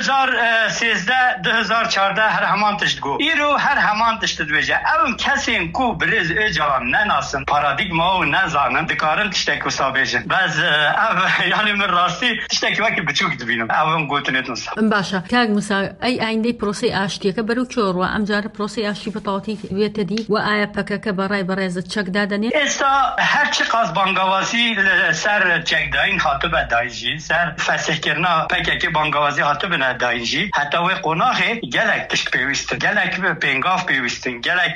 2013 2014 هەر هەمان تشت گو ئیرۆ هەر هەمان تشت دوێژە ئەوم کەسێن کو برێز ئۆجەڵان نەناسن پارادیگما و نەزانن دکارن تشتێک وسا بێژن بەس یعنی من ڕاستی تشتێکی وەکی بچووک دبینم ئەوم گوتنێت نووسا
باشە کاک موسا ئەی ئایندەی پرۆسەی ئاشتیەکە بەرەو کۆڕوە ئەم جارە پرۆسەی ئاشتی بەتەواوەتی وێتە دی و ئایا پەکەکە بەڕای بەڕێزت چەک دادەنێت
ئێستا هەرچی قاس بانگاوازی سەر چەکداین هاتوبە داینجی سەر فەسحکردنا پەکێکی بانگاوازی هاتوبنە داینجی هەتا وێ قۆناغێ gelek tişt pêwîstin gelek pêngav pêwîstin gelek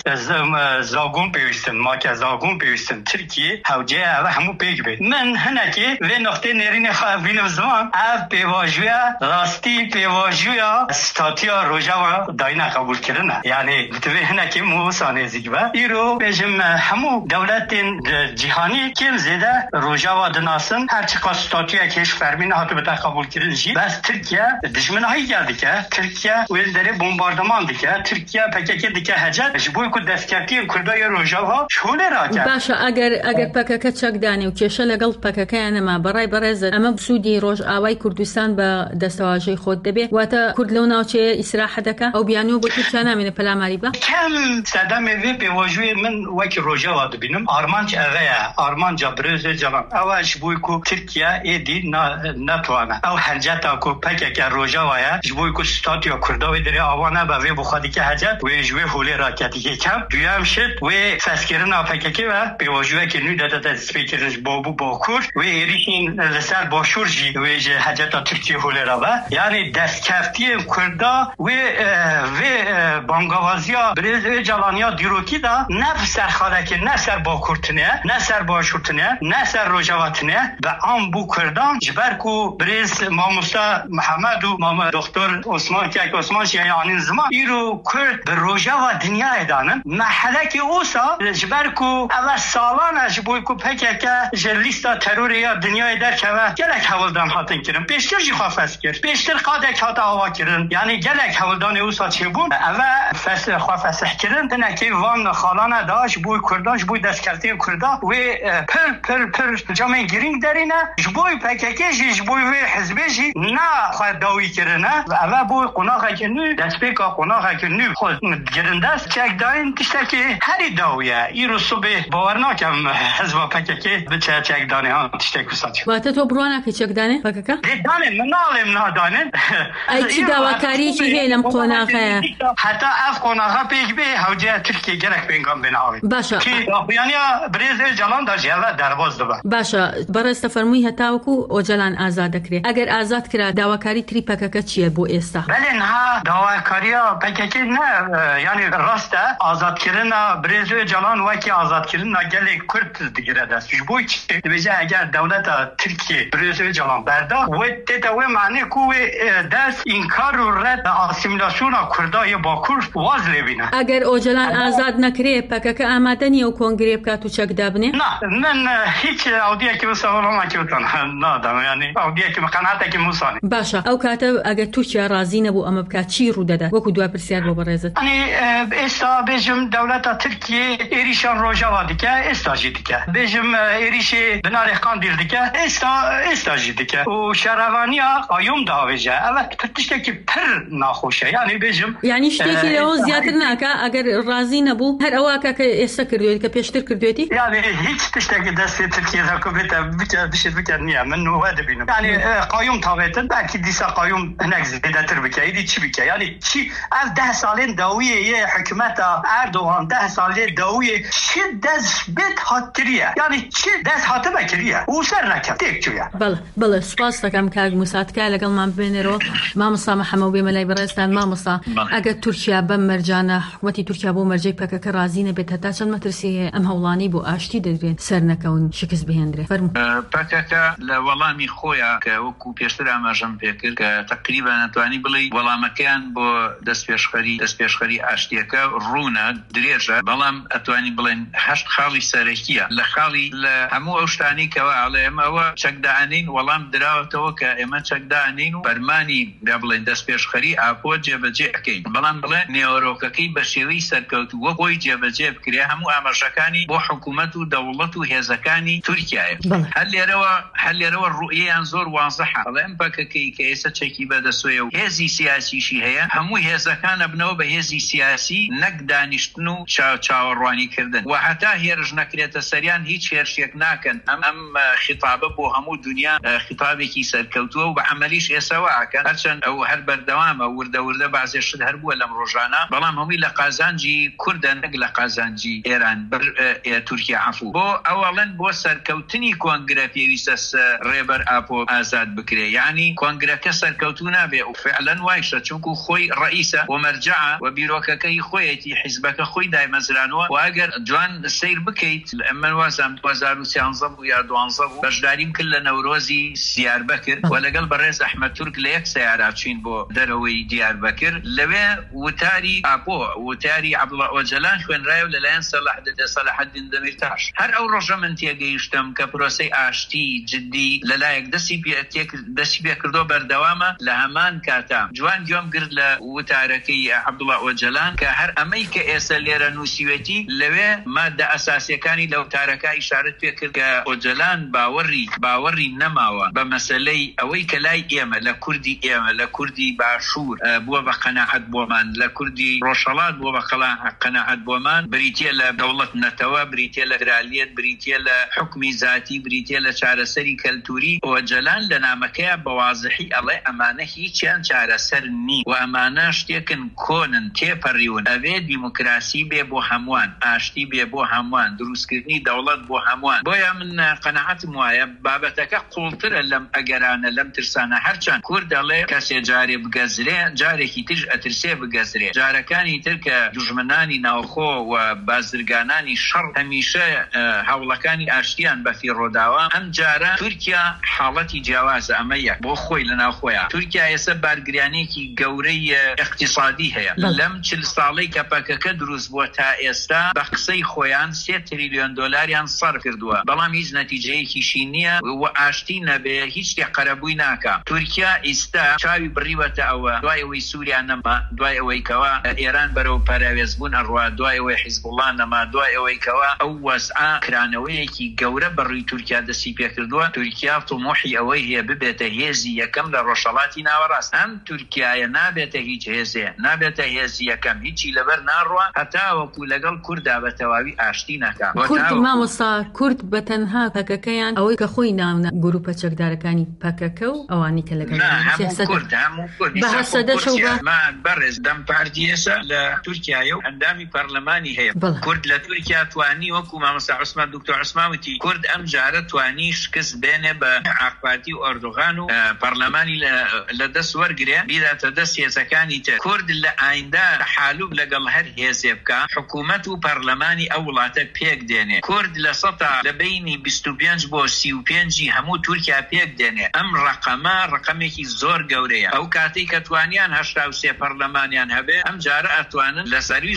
zagon pêwîstin make zagon pêwîstin Tirkiye hewceya ev hemû pêk bê min hinekê vê noxtê nêrînê xwe bînim ziman ev pêvajoya rastî pêvajoya statiya rojava dayîna qebûlkirin e yani divê hinekê mûsa nêzik be îro bêjim hemû dewletên cîhanî kêm zêde rojava dinasin her çi qas statiyek hêj fermî hatibite qebûlkirin jî bes Tirkiye dijminahî geldike Tirkiye wê derê bombardeman dike Tirkiye PKK dike hecet ji bo ku destkeftiyên Kurdaya rojava şolê rake
باشە ئەگەر پەکەکە چەکدانێ و کێشە لەگەڵ پەکەکەیانەما بەڕای بەڕێزت ئەمە سوودی ڕۆژ ئاوای کوردستان بە دەستەواژەی خۆت دەبێت واتە کورد لەو ناوچەیە ئیسراحە دەکە ئەو بیانوە بۆ تورکیا نامێنێ پەلاماری بە
کەم سەدەمێ vê pêvajoyê min wekî rojava dibînim armanc ev ye armanca birêz êcalan ew ji bo ku Tirkiye êdî netwane ew henceta ku PKK rojava ye ji bo ku statiya Kurda wê derê ava nebe vê bi xwe dike hecet wê ji wê holê raketî یکم دویم شد و فسکرنا پککی و به واجبه که نو داده سپیکرش بابو باکور و ایریشین لسر باشورجی و حجتا ترکیه هوله را با یعنی دستکفتی کردا و بانگوازیا برز جلانیا دیروکی دا نه سرخاله که نه سر باکورتنه نه سر باشورتنه نه سر روجاواتنه به آن بو کردان جبرکو برز ماموستا محمد و مام دکتر عثمان که عثمان شیعانی زمان ایرو کرد به روجاوا دنیا ادانن محله که اوسا جبرکو اول سالان جبوی کو پککه جلیستا ترور یا دنیای در که گلک حولدان هاتن کرن پیشتر جی خوافست کرد پیشتر قادک هاتا هوا کرن یعنی گلک حولدان اوسا چه بون اول فصل خوافست کرن دنکی وان خالانه داش بوی کرداش بوی دستکرتی کردا و پر جامعه گرینگ دارینه جبوی پککه جبوی و حزبه جی نه خواهد داوی کرنه و اول بوی قناقه که نو دستپیکا قناقه که نو خود گرنده است چک داین تشتا که هری داویه ایرو صبح باورناکم حزب پککه بچه چک دانه ها تشتا کساتی
واتە تۆ بڕوانە کە چەک دانێ پەکەکە
دانێن من ناڵێم نادانێن
ئەیچی داواکاریەکی هەیە لەم قۆناغەیە
حتا ئەف قۆناغا پێک بێ هەوجە ترکیە گەلک پێنگام بێناوێ
باشە
یانیا برێزێ جەڵان داژێڵە دەرباز دەبە
باشە بەڕێستە فەرمووی هەتاوەکو ئۆجەلان ئازاد دەکرێت ئەگەر ئازاد کرا داواکاری تری پەکەکە چییە بۆ ئێستا
بەڵێ نها داواکاریە پەکەکە نه یعنی ڕاستە ئازادکردنا برێزێ جەڵان وەکی ئازادکردنا گەلێک کورد دگیرە دەست ji بۆ چی دەبێژە ئەگەر دەولەتە ترکیە برێزێ جەڵان بەردا وێ تێتە وێ معنی کو وێ دەست ئینکار و ڕەت ئاسیمیلاسیۆنا کوردایە باکوور واز لێبینە
ئەگەر ئۆجەلان ئازاد نەکرێ پەکەکە ئامادە نییە و کۆنگرێ بکات و چەکدا بنێ
من هیچ ئەودیەکی وسە وەڵامێکی وتان نادەم یعنی ئەودیەکی قەناعەتێکی موسانێ
باشە ئەو کاتە ئەگەر تورکیا رازی نەبوو ئەمە بکات چی ڕوودەدا وەکو دوای پرسیار بۆ بەڕێزت
ئێستا بێژم دەولەتە ترکیە ئێریشان ڕۆژاوا دیکە ئێستاژی دیکە بێژم ئێریشی بنارێخان دیر دیکە ئێستاژی دیکە و شەرەوانیا قایوم داوێژە ئەوە تشتێکی پر ناخۆشە یعنی بێژم
یعنی شتێکی لەەوە زیاتر ناکە ئەگەر رازی نەبوو هەر ئەوواکە کە ئێستا کردوێت کە پێشتر کردوێتی
یعنی هیچ تشتێکی دەستی ترکیە دەکە بێتە بشێت بکرد نییە من وە دەبینم یعنی قایوم تاوێتن بەکی دیسا قایوم هەنێک زێدەتر بکە ئیدی چی بکە یعنی چی ئەف 10 ساڵێن داویە یە حکومەتە ئەردۆغان 10 ساڵێ داویە چی دەست بێت هاتریە یعنی چی دەست هاتە بەکریە و سەر نەکەم تێک چویە
بەڵێ سوپاس دەکەم کاک موساتکە لەگەڵمان بێنێرەوە مامۆستا محەمەد بێمە لای بەڕێستان مامۆستا ئەگەر تورکیا بەم مەرجانە حکومەتی تورکیا بۆ مەرجەی پەکەکە رازی نەبێت هەتا چەند مەترسی هەیە ئەم هەوڵانی بۆ ئاشتی دەدرێت سەر نەکەون شکست بهێنرێ فەرموو
پەکەکە لە وەڵامی خۆیان کە وەکو پێشتر ئاماژەم پێکرد کە تقریبا نەتوانی بڵێ وەڵامەکەیان بۆ دەستپێشخەری ئاشتیەکە ڕوونە درێژە بەڵام ئەتوانی بڵێن 8 خاڵی سەرەکیە لە خاڵی لە هەموو ئەو شتانی کەوا ئەڵێ ئێمە ئەوە چەکدانین وەڵام دراوەتەوە کە ئێمە چەکدانین و فەرمانی بڵێن دەستپێشخەری ئاپۆ جێبەجێ ئەکەین بەڵام بڵێ نێوەرۆکەکەی بە شێوەی سەرکەوتووە بۆی جێبەجێ بکرێ هەموو ئاماژەکانی بۆ حکوومەت و دەوڵەت و هێزەکانی تورکیایە هەر لێرەوە ڕوئیان زۆر وازەحە بەڵێ ئەم پەکەکەی کە ئێستا چەکی بەدەسۆیە و هێزی سیاسیشی هەیە هەموو هێزەکان ئەبنەوە بە هێزی سیاسی نەک دانیشتن و چاوەڕوانیکردن و هەتا هێرش نەکرێتە سەریان هیچ هێرشێک ناکەن ئەم خیتابە بۆ هەموو دنیا خیتابێکی سەرکەوتووە و بە عەمەلیش ئێساوە ئاکەن هەرچەند ئەو هەر بەردەوامە وردە بازێشت هەر بووە لەم ڕۆژانە بەڵام هەمووی لە قازانجی کوردە نەک لە قازانجی ئێران تورکیا عەفوو بۆ ئەوەڵەن بۆ سەرکەوتنی کۆنگرە پێویستە ڕێبەر ئاپۆ ئازاد بکرێ یعنی کۆنگرەکە سەرکەوتوو نابێ و فعلەن وایشە چونکو خۆی ڕئیسە و مەرجەعە و بیرۆکەکەی خۆیەتی حیزبەکە خۆی دایمەزرانوە و ئەگەر جوان سیر بکەیت من وازم 2013 بوو یا 12 بوو بەشداریم کرد لە نەورۆزی دیاربەکر و لەگەڵ بەڕێز ئەحمەد تورک لە یەک سەیارە چین بۆ دەرەوەی دیاربەکر لەوێ وتاری ئاپۆ وتاری عەبدوڵڵا ئۆجەلان خوێنرایە و لەلایەن سەلاحەدین دەمیرتاش هەر ئەو ڕۆژە من تێگەیشتم کە پرۆسەی ئاشتی جدی لەلایەک دەستی پێکردۆ بەردەوامە لە هەمان کاتا جوان گوێم گرت لە وتارەکەی عەبدوڵڵا ئۆجەلان کە هەر ئەمەی کە ئێستا لێرە نووسیوێتی لەوێ مادە ئەساسیەکانی لە وتارەکە ئیشارەت پێکرد کە ئۆجەلان باوەڕی نەماوە بە مەسەلەی ئەوەی کە لای ئێمە لە کوردی ئێمە لە کوردی باشوور بووە بە قەناعەت بۆمان لە کوردی ڕۆژهەڵات بووە بە قەناعەت بۆمان بریتیە لە دەوڵەت نەتەوە بریتیە لە فدرالیەت بریتیە لە حکمی ذاتی بریتیە لە چارەسەری کەلتوری ئۆجەلان لە نامەکەیە بەوازحی ئەڵێ ئەمانە هیچیان چارەسەر نی و ئەمانە شتێکن کۆنن تێپەڕیون ئەوێ دیموکراسی بێ بۆ هەمووان، ئاشتی بێ بۆ هەمووان، دروستکردنی دەوڵەت بۆ هەمووان. بۆیە من قەنەعەتم وایە بابەتەکە قوڵترە لەم ئەگەرانە لەم ترسانە. هەرچەند کورد دەڵێ کەسێ جارێ بگەزرێ جارێکی تر ئەترسێ بگەزرێ، جارەکانی تر کە دوژمنانی ناوخۆ و بازرگانانی شەڕ هەمیشە هەوڵەکانی ئاشتیان بەفی ڕۆداوە. ئەم جارە تورکیا حاڵەتی جیاوازە، ئەمە یەک بۆ خۆی لە ناوخۆیان. تورکیا ئێستا بارگرانێکی گەورەی اقتصادی هەیە. لەم 40 ساڵەی کە پەکەکە دروست بووە تا ئێستا بە قسەی خۆیان 3 تریلیۆن دۆلاریان سەرف کردووە، بەڵام هیچ نەتیجەیەکیشی نییە و ئاشتی نەبێ، هیچ شتێ قەرەبووی ناکە. تورکیا ئێستا چاوی بڕیوەتە ئەوە دوای ئەوەی سووریا نەما، دوای ئەوەی کەوا ئێران بەرەو پاراوێزبوون ئەڕوا، دوای ئەوەی حیزبوڵڵا نەما، دوای ئەوەی کەوا ئەو وەزعە کرانەوەیەکی گەورە بەڕووی تورکیا دەستی پێکردووە. تورکیا تۆمۆحی ئەوەی هەیە ببێتە هێزی یەکەم لە ڕۆژهەڵاتی ناوەڕاست. ئەم تورکیایە نابێتە هیچ هێزێ، نابێتە هێزی یەکەم، هیچی لەبەر ناڕوە هەتا وەکو لەگەڵ کووردا بە تەواوی ئاشتی نەکات.
کورد مامۆستا کورد بەتەنها پەکەکەیان ئەوەی کە خۆی ناونە گروپە چەکدارەکانی پەکەکە و ئەوانی کە لەگەڵ
بەڕێز دەم پارتیێسە لە تورکیایە و ئەندامی پەرلەمانی هەیە. کورد لە تورکیا توانی وەکو مامۆستا عوسمان دکتۆر عوسمان وتی کورد ئەم جارە توانی شکست بێنێ بە عاقپارتی و ئەردوغان و پەرلەمانی لە دەست وەرگرێ بیداتە دەست هێزەکانی تر. کورد لە ئایندا حالوب لەگەڵ هەر هێزێ بکە، حکوومەت و پەرلەمانی ئەو وڵاتە پێک دێنێ. کورد لە سەتا لە بینی 25 بۆ 35 هەموو تورکیا پێک دێنێ. ئەم ڕقەمێکی زۆر گەورەیە. ئەو کاتی کە توانیان 83 پەرلەمانیان هەبێ، ئەم جارە ئەتوانن لەسەروی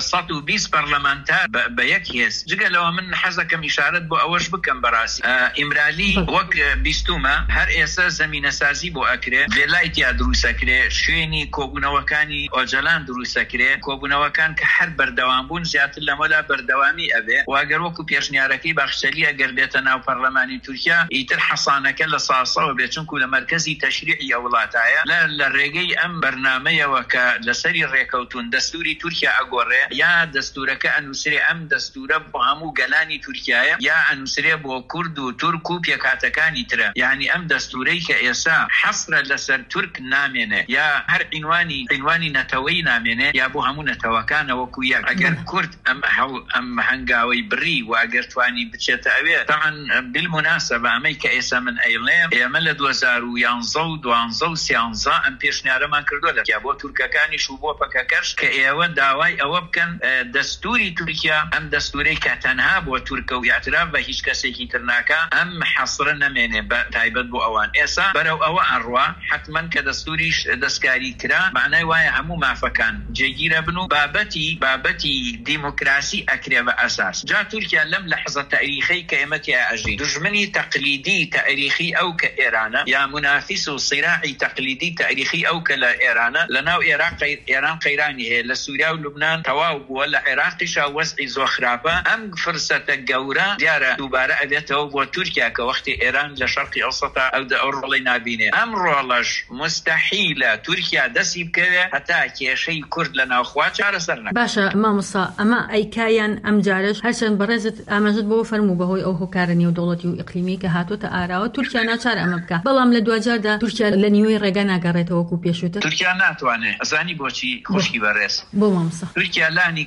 120 پەرلەمانتار بە یەک هێز. جگەلەوە من حەزەکەم ئیشارەت بۆ ئەوەش بکەم بەڕاستی ئیمرالی وەک بیستومە هەر ئێستا زەمینەسازی بۆ ئەکرێ، ڤێلایتیا دروستەکرێ، شوێنی کۆبوونەوەکانی ئۆجەلان دروستەکرێ، کۆبوونەوەکان کە هەر بەردەوام بوون زیاتر لەمەدا بەردەوامی ئەبێ. واگەر وەکو پێشنیارەکەی باخچەلی ئەگەر بێتە ناو پەرلەمانی تورکیا ئیتر حەسانەکە لە ساسەوە بێ، چونکو لە مەرکەزی تەشریعی ئەو وڵاتایە لە ڕێگەی ئەم بەرنامەیەوە کە لەسەری ڕێکەوتون دەستوری تورکیا ئەگۆڕێ، یا دەستورەکە ئەنووسرێ ئەم دەستورە بۆ هەموو گەلانی تورکیایە، یا ئەنووسرێ بۆ کورد و تورک و پێکاتەکانی ترە. یعنی ئەم دەستورەی کە ئێستا حەسرە لەسەر تورک نامێنێ، یا هەر عنوانی نەتەوەی نامێنێ، یا بۆ هەموو نەتەوەکانە وەکو یەک. ئەگەر کورد ئەم هەنگاوەی بڕی و ئەگەر توانی بچێتە ئەوێ، طبعاً بالمناسبە ئەمەی کە ئێستا من ئەیڵێم ئێمە لە 2011 و 12 و 13 ئەم پێشنیارەمان کردووە لە بۆ تورکەکانیش و بۆ پەکەکەش کە ئێوە داوای ئەوە بکەن دەستوری تورکیا، ئەم دەستورەی کە تەنها بۆ تورکە و اعتراف بە هیچ کەسێکی تر ناکا، ئەم حەسرە نەمێنێ بە تایبەت بۆ ئەوان. ئێستا بەرەو ئەوە ئەڕوا حتمەن کە دەستوریش دەستکاری کرا، معنای وایە هەموو مافەکان جێگیرە بن و بابەتی دیموکراسی ئەکرێ بە ئەساس. جا تورکیا لەم لەحظە تاریخی کە ئێمە تیا ئەژین، دژمنی تەقلیدی تاریخی ئەو کە ئێرانە، یا منافس و صراعی تەقلیدی تاریخی ئەو کە لە ئێرانە، لەناو ئێران قەیرانی هەیە، لە سووریا و لوبنان تەواو بووە، لە عێراقیشا وەزعی زۆر خراپە. ئەم فرسەتە گەورە دیارە دووبارە ئەبێتەوە بۆ تورکیا کە وەختی ئێران لە شەرقی ئەوسەتا ئەو ڕۆڵی نابینێ. ئەم ڕۆڵەش مستەحیلە تورکیا دەستی بکەوێ هەتا کێشەی کورد لە ناوخوا چارەسەر نەکات.
باشە مامۆستا، ئەمە ئەیکایان ئەم جارش هەرچەند بەڕێزت ئاماژت بۆ فەرموو بەهۆی ئەو هۆکارە نێودەوڵەتی و ئیقلیمی کە هاتوۆتە ئاراوە، تورکیا ناچار ئەمە بکە، بەڵام لە دوجاردا تورکیا لە نیوەی ڕێگە ناگەڕێتەوە وەکو پێشووتر.
تورکیا ناتوانێت. ئەزانی بۆچی خوشکی بەڕێز؟
بۆ مامۆستا
تورکیا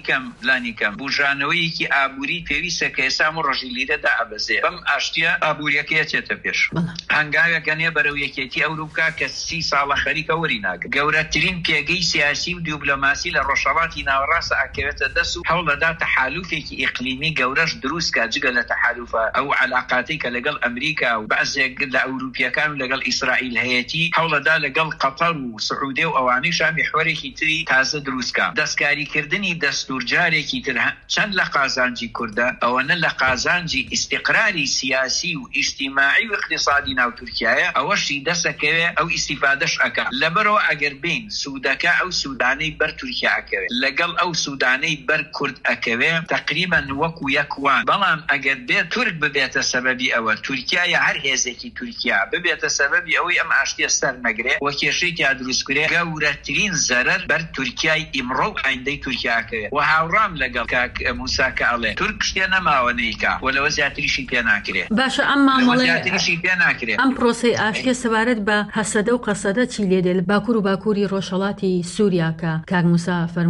لانی کەم بژانەوەیەکی ئابووری پێویستە کە ئێستا و ڕۆژی لیرەدا ئەبەزێ. بەم ئاشتیە ئابووریەکەی چێتە پێش. هەنگاوێکەنێ بەرەو یەکێتی ئەوروپا کە 30 ساڵە خەریکە وەری ناگرێت. گەورەترین پێگەی سیاسی و دیپلۆماسی لە ڕۆژهەڵاتی ناوەڕاستە ئەکەوێتە دەست و هەوڵەدا تەحالوفێکی ئیقلیمی گەورەش دروست کات جگە لە تەحالوفە ئەو علاقاتی کە لەگەڵ ئەمریکا و بەعزێک لە ئەوروپیەکان و لەگەڵ ئیسرائیل هەیەتی، هەوڵەدا لەگەڵ قەتەر و سعودێ و ئەوانیشا میحوەرێکی تری تازە دروستکە. دەستکاریکردنی دەستورجارێکی تر چەند لە قازانجی کوردە، ئەوەنە لە قازانجی ئیستیقراری سیاسی و ئیجتیماعی و اقتصادی ناو تورکیایە، ئەوەشی دەسەکەوێ ئەو ئیستیفادەش ئەکا. لەبەرەوە ئەگەر بین سوودەکە ئەو سوودانەی بەر تورکیا ئەکەوێت لەگەڵ ئەو سوودانەی بەر کورد ئەکەوێ تقریبا وەکو یەکوان. بەڵام ئەگەر بێت تورک ببێتە سەبەبی ئەوە، تورکیا یا هەر هێزێکی تورکیا ببێتە سەبەبی ئەوەی ئەم ئاشتیە سەر نەگرێ و کێشەیەکی دروستکرێ، گەورەترین زەرەر بەر تورکیای ئیمڕۆ و ئایندەی تورکیا ئەکەوێت. و هاوڕام لەگەڵ کاک موسا کە ئەڵێ تورک شتێ نەماوە نەیکا و لەوە زیاتریشی پێ ناکرێت.
باشە ئەم مامەڵەی ئەم پرۆسەی ئاشتیە سەبارەت بە حەسەدە و قەسەدە چی لێدێت؟ باکوور و باکووری ڕۆژهەڵاتی سووریا کە کاک موسا فەرمووی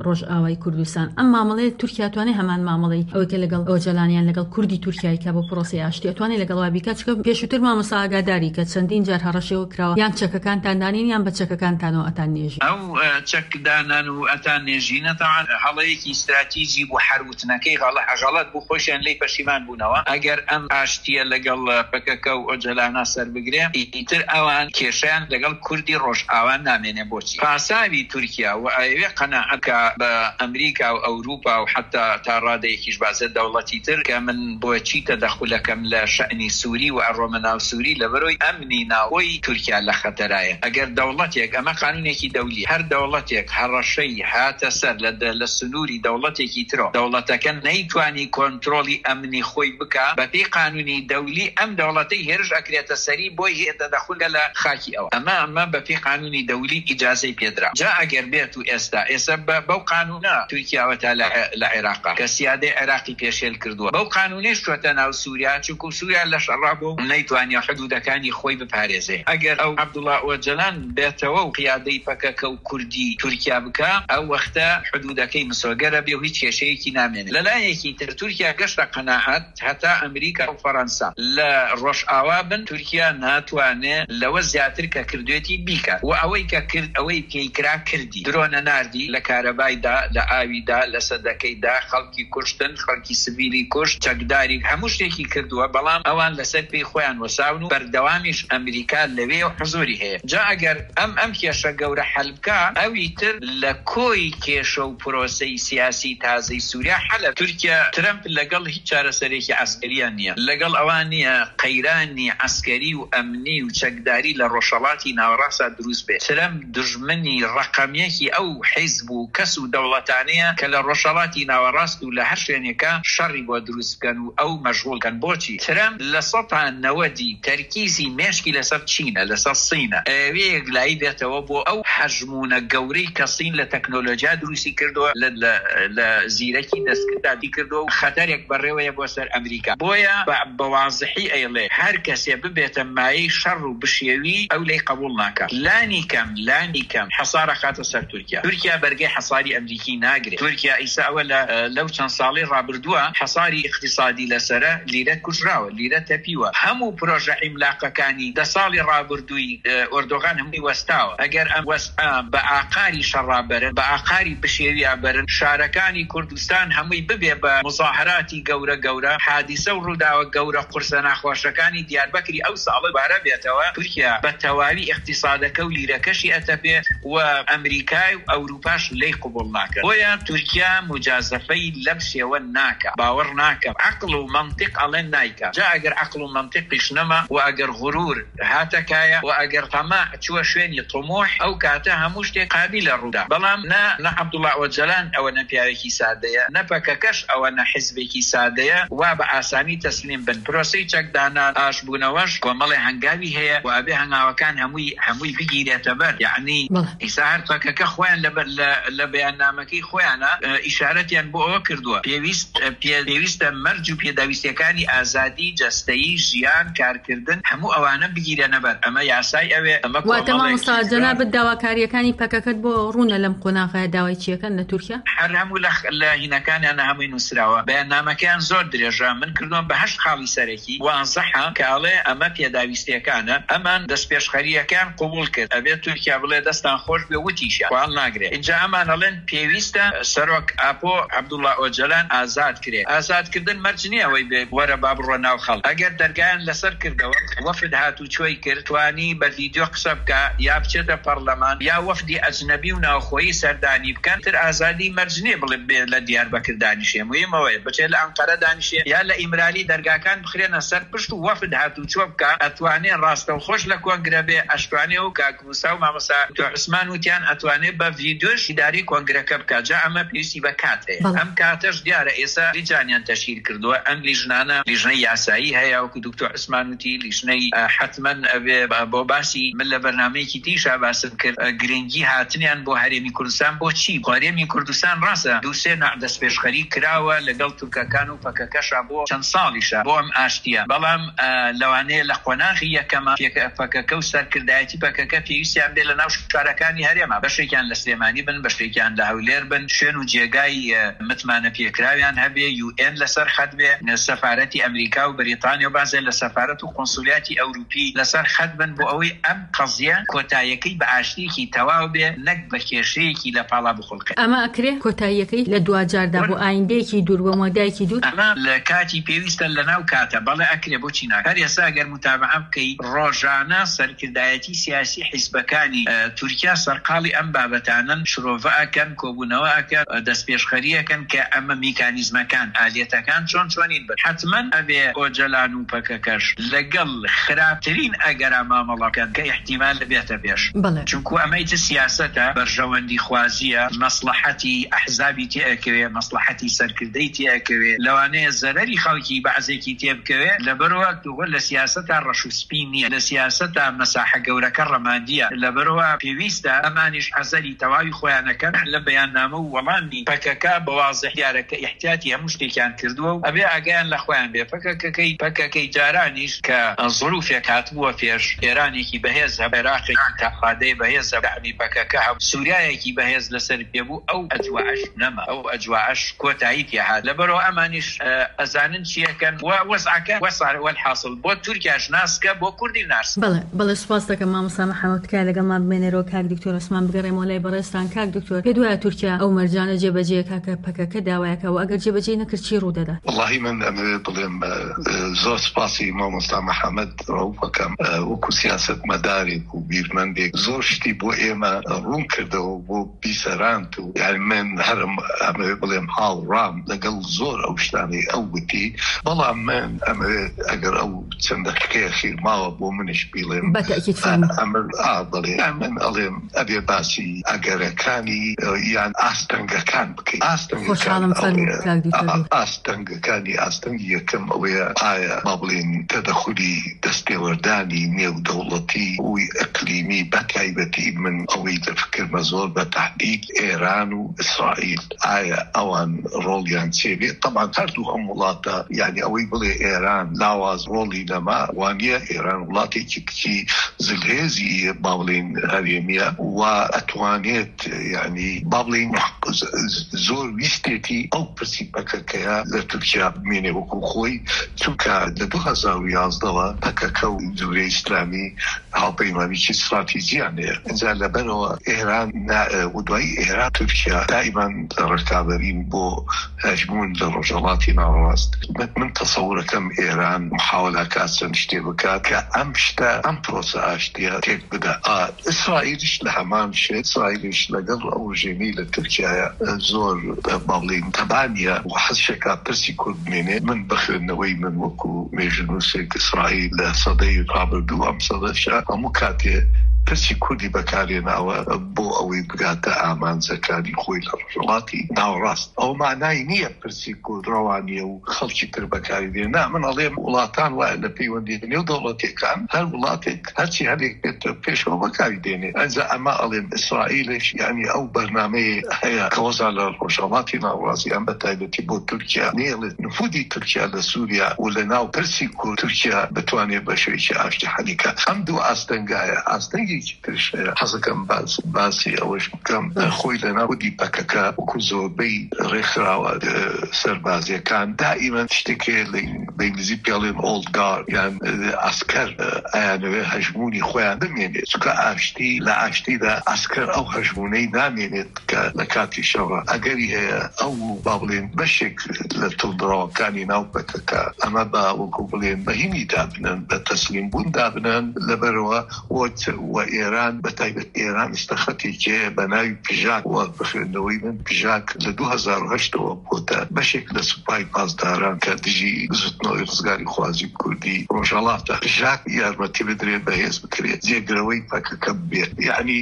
ڕۆژئاوای کوردستان ئەم مامەڵەیە تورکیا توانێت هەمان مامەڵەی ئەوەی کە لەگەڵ ئۆجەلانیان لەگەڵ کوردی تورکیای کە بۆ پرۆسی ئاشتی ئەتوانێت لەگەڵ بیکە چکە پێشووتر مامۆستا ئاگاداری کە چەندین جار هەڕەشەوە کراوە یان چەکەکانتان دانین یان بە چەکەکانتانەوە ئەتان نێژی
ئەو چەکدانان و ئەتان نێژینە تاوان هەڵەیەکی استراتیژی بۆ هەروتنەکەی غەڵەت بوو خۆشیان لی پەشیمان بوونەوە ئەگەر ئەم ئاشتیە لەگەڵ پەکەکە و ئۆجەلانە سەر بگرێ ئیتر ئەوان کێشیان لەگەڵ کوردی ڕۆژئاوا نامێنێ بۆچی پاساوی تورکیا و ئەوێ قەناعەکە بە ئەمریکا و ئەوروپا و حتا تا ڕادەیەکیش بازە دەوڵەتی تر کە من بۆچی تەدەخولەکەم لە شەئنی سووری و ئەڕۆمە ناو سووری لەبەرەوەی ئەمنی ناوەی تورکیا لە خەتەرایە ئەگەر دەوڵەتێک ئەمە قانونێکی دەولی هەر دەوڵەتێک هەڕەشەی هاتە سەر لە سنووری دەوڵەتێکی ترۆ دەوڵەتەکە نەیتوانی کۆنتڕۆلی ئەمنی خۆی بکە بەپێی قانونی دەولی ئەم دەوڵەتەی هێرش ئەکرێتە سەری بۆی هێتە دەخولە لە خاکی ئەوە ئەمە بەپێی قانونی دەولی ئیجازەی پێدرا جا ئەگەر بێت و ئێستا بەو قانونە تورکیاوەتە لە عێراق کە سیادەی عێراقی پێشێل کردووە بەو قانونیش چۆتە ناو سووریا چونکو سووریا لە شەڕابوو نەیتوانی حدودەکانی خۆی بپارێزێ ئەگەر ئەو عەبدوڵڵا ئۆجەلان بێتەوە و قیادەی پەکەکە و کوردی تورکیا بکە ئەو وەختە حدودەکەی مسۆگەرە بێ و هیچ کێشەیەکی نامێنێت لەلایەکی تر تورکیا گەشتە قەناعەت هەتا ئەمریکا و فەڕەنسا لە ڕۆژئاوا بن تورکیا ناتوانێت لەوە زیاتر کە کردوێتی بیکە و ئەوەی کە کرد ئەوەی پێیکرا کردی درۆنە ناردی لە کارەبایدا لە ئاویدا لە سەدەکەیدا خەڵکی کوشتن خەڵکی سڤیلی کوشت چەکداری هەموو شتێکی کردووە بەڵام ئەوان لەسەر پێی خۆیان وەساون و بەردەوامیش ئەمریکا لەوێ و حزوری هەیە جا ئەگەر ئەم کێشە گەورە حەلبکە ئەوی تر لە کۆی کێشە و پرۆسەی سیاسی تازەی سووریا حەلە تورکیا ترەمپ لەگەڵ هیچ چارەسەرێکی عەسکەریان نییە لەگەڵ ئەوان نییە قەیرانی عەسکەری و ئەمنی و چەکداری لە ڕۆژهەڵاتی ناوەڕاستە دروست بێت ترەمپ دژمنی ڕەقەمیەکی ئەو حیزب و کەس و دەوڵەتانەیە کە لە ڕۆژهەڵاتی ناوەڕاست و لە هەر شوێنێکە شەڕی بۆ دروست بکەن و ئەو مەشغوڵکەن بۆچی ترەمپ لە 190 تەرکیزی مێشکی لەسەر چینە لەسەر سینە ئەوەیەک لای بێتەوە بۆ ئەو حەژمونە گەورەی کە سین لە تەکنۆلۆژیا دروستی کردووە لە زیرەکی دەستکرداتی کردووە و خەتەرێک بەڕێوەیە بۆ سەر ئەمریکا بۆیە بە وازحی ئەیڵێ هەر کەسێ ببێتە مایەی شەڕ و بشێوی ئەو لێی قبول ناکات لانی کەم حەسارە خاتە سەر تورکیا بەرگەی حەساری ئەمریکی ناگرێت تورکیا ئیسا ئەوە لەو چەند ساڵی ڕابردووە حەساری اقتصادی لەسەرە لیرە کوژراوە لیرە تەپیوە هەموو پرۆژە عیملاقەکانی 10 ساڵی ڕابردووی ئۆردۆغان هەمووی وەستاوە ئەگەر ئەم وەستا بە ئاقاری شەڕابەرن بە ئاقاری بشێوی ئابەرن شارەکانی کوردستان هەمووی ببێ بە مزاحراتی گەورە حادیسە و ڕووداوە گەورە قورسە ناخۆشەکانی دیاربەکری ئەو ساڵە بارە بێتەوە تورکیا بە تەواوی اقتصادەکە و لیرەکەشی ئەتەپێ و ئەمریکای و ئەوروپاش لی قبول ناکە بۆیە تورکیا مجازفەی لەم شێوە ناکە باوەڕ ناکە عقل و منطق ئەڵێن نایکە جا ئەگەر عقل و منطقیش نەما و ئەگەر غرور هاتەکایە و ئەگەر تەماع چووە شوێنی طموح ئەو کاتە هەموو شتێک قابلە ڕوودا بەڵام نە عەبدوڵڵا ئۆجەلان ئەوە نە پیاوێکی سادەیە نە پەکەکەش ئەوە نە حیزبێکی سادەیە وا بە ئاسانی تەسلیم بن پرۆسەی چەکدانان ئاشبوونەوەش کۆمەڵی هەنگاوی هەیە و ئەبێ هەنگاوەکان هەمووی بگیرێتە بەر یعنی ئیسا هەر پەکەکە خۆیان لە بەیاننامەکەی خۆیانە ئیشارەتیان بۆ ئەوە کردووە پێویستە مەرج و پێداویستیەکانی ئازادی جەستەیی ژیان کارکردن هەموو ئەوانە بگیرەنە بەر ئەمە یاسای ئەوێ
واتە مامۆستا جەنابەت داواکاریەکانی پەکەکەت بۆ ڕوونە لەم قۆناغەیە داوای چیەکەن لە تورکیا
هەر هەموو لە هینەکانیان هەمووی نووسراوە بەیاننامەکەیان زۆر درێژە من کردوم بە 8 خاڵی سەرەکی وانزەحە کە ئەڵێ ئەمە پێداویستیەکانە ئەمان دەستپێشخەریەکان قبول کرد ئەبێت تورکیا بڵێ دەستان خۆش بێ وتیشە وان ناگرێت اینجا ئەمان ئەڵێن پێویستە سەرۆک ئاپۆ عەبدوڵڵا ئۆجەلان ئازاد کرێت ئازادکردن مەرج نییە ئەوەی بێ وەرە با بڕۆ ناو خەڵک ئەگەر دەرگایان لەسەر کردەوە وەفد هاتوچۆی کرد توانی بە ڤیدیۆ قسە بکە یا بچێتە پەرلەمان یا وەفدی ئەجنەبی و ناوخۆیی سەردانی بکەن تر ئازادی مەرج نییە بڵێ بێ لە دیاربەکر دانیشێ مهمەوەیە بچێت لە ئەنقەرە دانیشێ یا لە ئیمرالی دەرگاکان بخرێنە سەر پشت و وەفد هاتوچۆ بکە ئەتوانێ ڕاستەوخۆش لە کۆنگرە بێ ئەشتوانێ و کاکموسا و مامۆستا دکتۆر عوسمان وتیان ئەتوانێت بە ڤیدیۆش ئیداری کۆنگرەکە بکە جا ئەمە پێویستی بە کات هەیە ئەم کاتەش دیارە ئێستا لیژانیان تەشکیل کردووە ئەم لیژنانە لیژنەی یاسایی هەیە وەکو دکتۆر عوسمان وتی لیژنەی حتمەن ئەبێ بۆ باسی من لە بەرنامەیەکی دیشا باسم کرد گرنگی هاتنیان بۆ هەرێمی کوردستان بۆچی هەرێمی کوردستان ڕاستە دووسێ دەستپێشخەری کراوە لەگەڵ تورکەکان و پەکەکەشا بۆ چەند ساڵیشە بۆ ئەم ئاشتیە بەڵام لەوانەیە لە قۆناغی یەکەمە پەکەکە و سەرکردایەتی پەکەکە پێویستیان بێ لە ناو شارەکانی هەرێما بەشێکیان لە سلێمانی بن بەشێکیان لە هەولێر بن شوێن و جێگای متمانە پێکراویان هەبێ UN لەسەر خەت بێ سەفارەتی ئەمریکا و بریتانیا و بازێ لە سەفارەت و قۆنسولیاتی ئەوروپی لەسەر خەت بن بۆ ئەوەی ئەم قەزیە کۆتاییەکەی بە ئاشتیەکی تەواو بێ نەک بە کێشەیەکی لە پاڵا بخڵقێ
ئەمە ئەکرێ کۆتاییەکەی لە دوجاردا بۆ ئایندەیەکی دوور بۆ مۆدایەکی دوور
ئەمە لە کاتی پێویستە لە ناو کاتە بەڵێ ئەکرێ بۆچی ناکرێ هەر ئێستا ئەگەر متابعە بکەی ڕۆژانە سەرکردایەتی سیاسی حیزبەکانی تورکیا سەرقاڵی ئەم بابەتانن شرۆڤە ئەکەن کۆبوونەوە ئەکەن دەستپێشخەریەکەن کە ئەمە میکانیزمەکان ئالێتەکان چۆنین بن حتمەن ئەبێ ئۆجەلان و پەکەکەش لەگەڵ خراپترین ئەگەرا مامەڵەکەن کە احتیمال بێتە پێش چونکو ئەمەی سیاسەتە بەرژەوەندی خوازیە مەسلحەتی ئەحزابی تێئەکەوێ مەسلحەتی سەرکردەی تێئەکەوێ لەوانەیە زەرەری خەڵکی بەعزێکی تێبکەوێ لەبەرەوە دووە لە سیاسەتا ڕەش و سپین نییە لە سیاسەتا مەساحە گەورەکە ڕەماندیە لەبەرەوە پێویستە ئەمانیش حەزەری تەواوی خۆیانەکەن لە بەیاننامە و وەڵامی پەکەکە بە واضحیارەکە احتیاتی هەموو شتێکیان کردووە و ئەبێ ئاگیان لە خۆیان بێ پەکەکەی جارانیش کە زڵوفێک هاتبووە پێش ئێرانێکی بەهێز هەبێ عێراقێکی تاقادەی بەهێز هەبێ پەکەکە هەب سووریایەکی بەهێز لەسەر پێبوو ئەو ئەجواعش نەما ئەو ئەجواعش کۆتایی پێهات لەبەرەوە ئەمانیش ئەزانن چیەکەن وەزعەکە وەسار والحاصل بۆ تورکیاش ناسکە بۆ کوردی ناس
بەڵێ سوپاس دەکەم مامۆستا محەممەد تکای لەگەڵمان بمێنێرەوە کاک دکتۆر عوسمان بگەڕێمەوە لای بەڕێستان کاک دکتۆر پێ دوایە تورکیا ئەو مەرجانە جێبەجێ کاکە پەکەکە داوایەکە و ئەگەر جێبەجێ نەکرد چی ڕوودەدا
والله من ئەمەوێ بڵێم زۆر سپاسی مامۆستا محەممەد ڕەوفەکەم وەکو سیاسەت مەدارێک و بیرمەندێک زۆر شتی بۆ ئێمە ڕوون کردەوە بۆ بیسەراند و یعنی من هەرم ئەمەوێ بڵێم هاوڕام لەگەڵ زۆر ئەو شتانەی ئەو وتی بەڵام من ئەمەوێ ئەگەر ئەو چەند دەقیقەیە خیر ماوە بۆ منش بیڵێم بڵێ من ئەڵێم ئەبێ باسی ئەگەرەکانی یان ئاستەنگەکان بکەین ئاستەنگەکانی ئاستەنگی یەکەم ئەوەیە ئایا با بڵێن تەدەخولی دەستێوەردانی نێودەوڵەتی وی ئەقلیمی بەتایبەتی من ئەوەی دەفکرمە زۆر بە تحقیق ئێران و ئیسرائیل ئایا ئەوان ڕۆڵیان چێبێت طبعا هەردوو هەم وڵاتە یعنی ئەوەی بڵێ ئێران لاواز ڕۆڵی نەما وانە ئێران وڵاتێکی کچی زلهێزی با بڵێن هەرێمیە و ئەتوانێت یعنی با بڵێن زۆر ویستێتی ئەو پرسی پەکەکەیە لە تورکیا بمێنێ وەکو خۆی چونکە لە 2011ەوە پەکەکە و جمهوریەتی ئیسلامی هاوپەیمانیی استراتیژیان هەیە ئەجا لەبەرەوە ئێران و دوایی ئێران تورکیا دائیمان ڕکابەرین بۆ هەژمون لە ڕۆژهەڵاتی ناوەڕاست من تەسەورەکەم ئێران محاولەکە چەند شتێ بکات کە ئەم شتە ئەم پرۆسە ئاشتیە تێک بدە ئیسرائیلیش لە هەمان شێت ئیسرائیلیش لەگەڵ ئەو ژێمی لە تورکیایە زۆر باڵین تەبانیە و حەزشێکا پرسی کورد بمێنێ من بخوێندنەوەی من وەکو مێژنووسێک ئیسرائیل لە سەدەی ڕابردوو ئەم سەدەشە هەموو کاتێ پرسی کوردی بەکارێناوە بۆ ئەوەی بگاتە ئامانجەکانی خۆی لە ڕۆژهەڵاتی ناوەڕاست ئەو مانای نییە پرسی کورد ڕەوانیە و خەڵکی تر بەکاری دێنا من ئەڵێم وڵاتان وایە لە پەیوەندی نێودەوڵەتیەکان هەر وڵاتێک هەرچی هەرێک بێت پێشەوە بەکاری دێنێ ئەنجا ئەمە ئەڵێم ئیسرائیلش یعنی ئەو بەرنامەیە هەیە کەوەزا لە ڕۆژهەڵاتی ناوەڕاستی ئەم بەتایبەتی بۆ تورکیا نێڵێت نفوذی تورکیا لە سووریا و لە ناو پرسی کورد تورکیا بتوانێت بە شێوەیەکی ئاشتی حەلیکە ئەم دوو ئاستەنگایە ئاستەنگی حەزەکەم باسی ئەوەش بکەم خۆی لە ناودی پەکەکە وەکو زۆربەی ڕێکخراوە سەربازیەکان دائیمەن شتێکێ بە ئینگلیزی پێڵێن ئۆڵد گارد یان ئاسکەر ئەیانەوێ هەژمونی خۆیان بمێنێت چونکە ئاشتی لە ئاشتیدا ئاسکەر ئەو هەژمونەی نامێنێت کە لە کاتی شەڕە ئەگەری هەیە ئەو با بڵێن بەشێک لە تڵدڕەوەکانی ناو پەکەکە ئەمە بە وەکو بڵێن بەهینی دابنن بە تەسلیم بوون دابنن لەبەرەوە و ئێران بەتایبەت ئێران استەخەتێکێ بە ناوی پژاک وە بخوێندنەوەی من پژاک لە 2008ەوە بۆتە بەشێک لە سوپای پاسداران کە دژی زوتنەوەی ڕزگاری خوازی کوردی ڕۆژهەڵاتە پژاک یارمەتی بدرێت بەهێز بکرێت جێگرەوەی پەکەکە بێت یعنی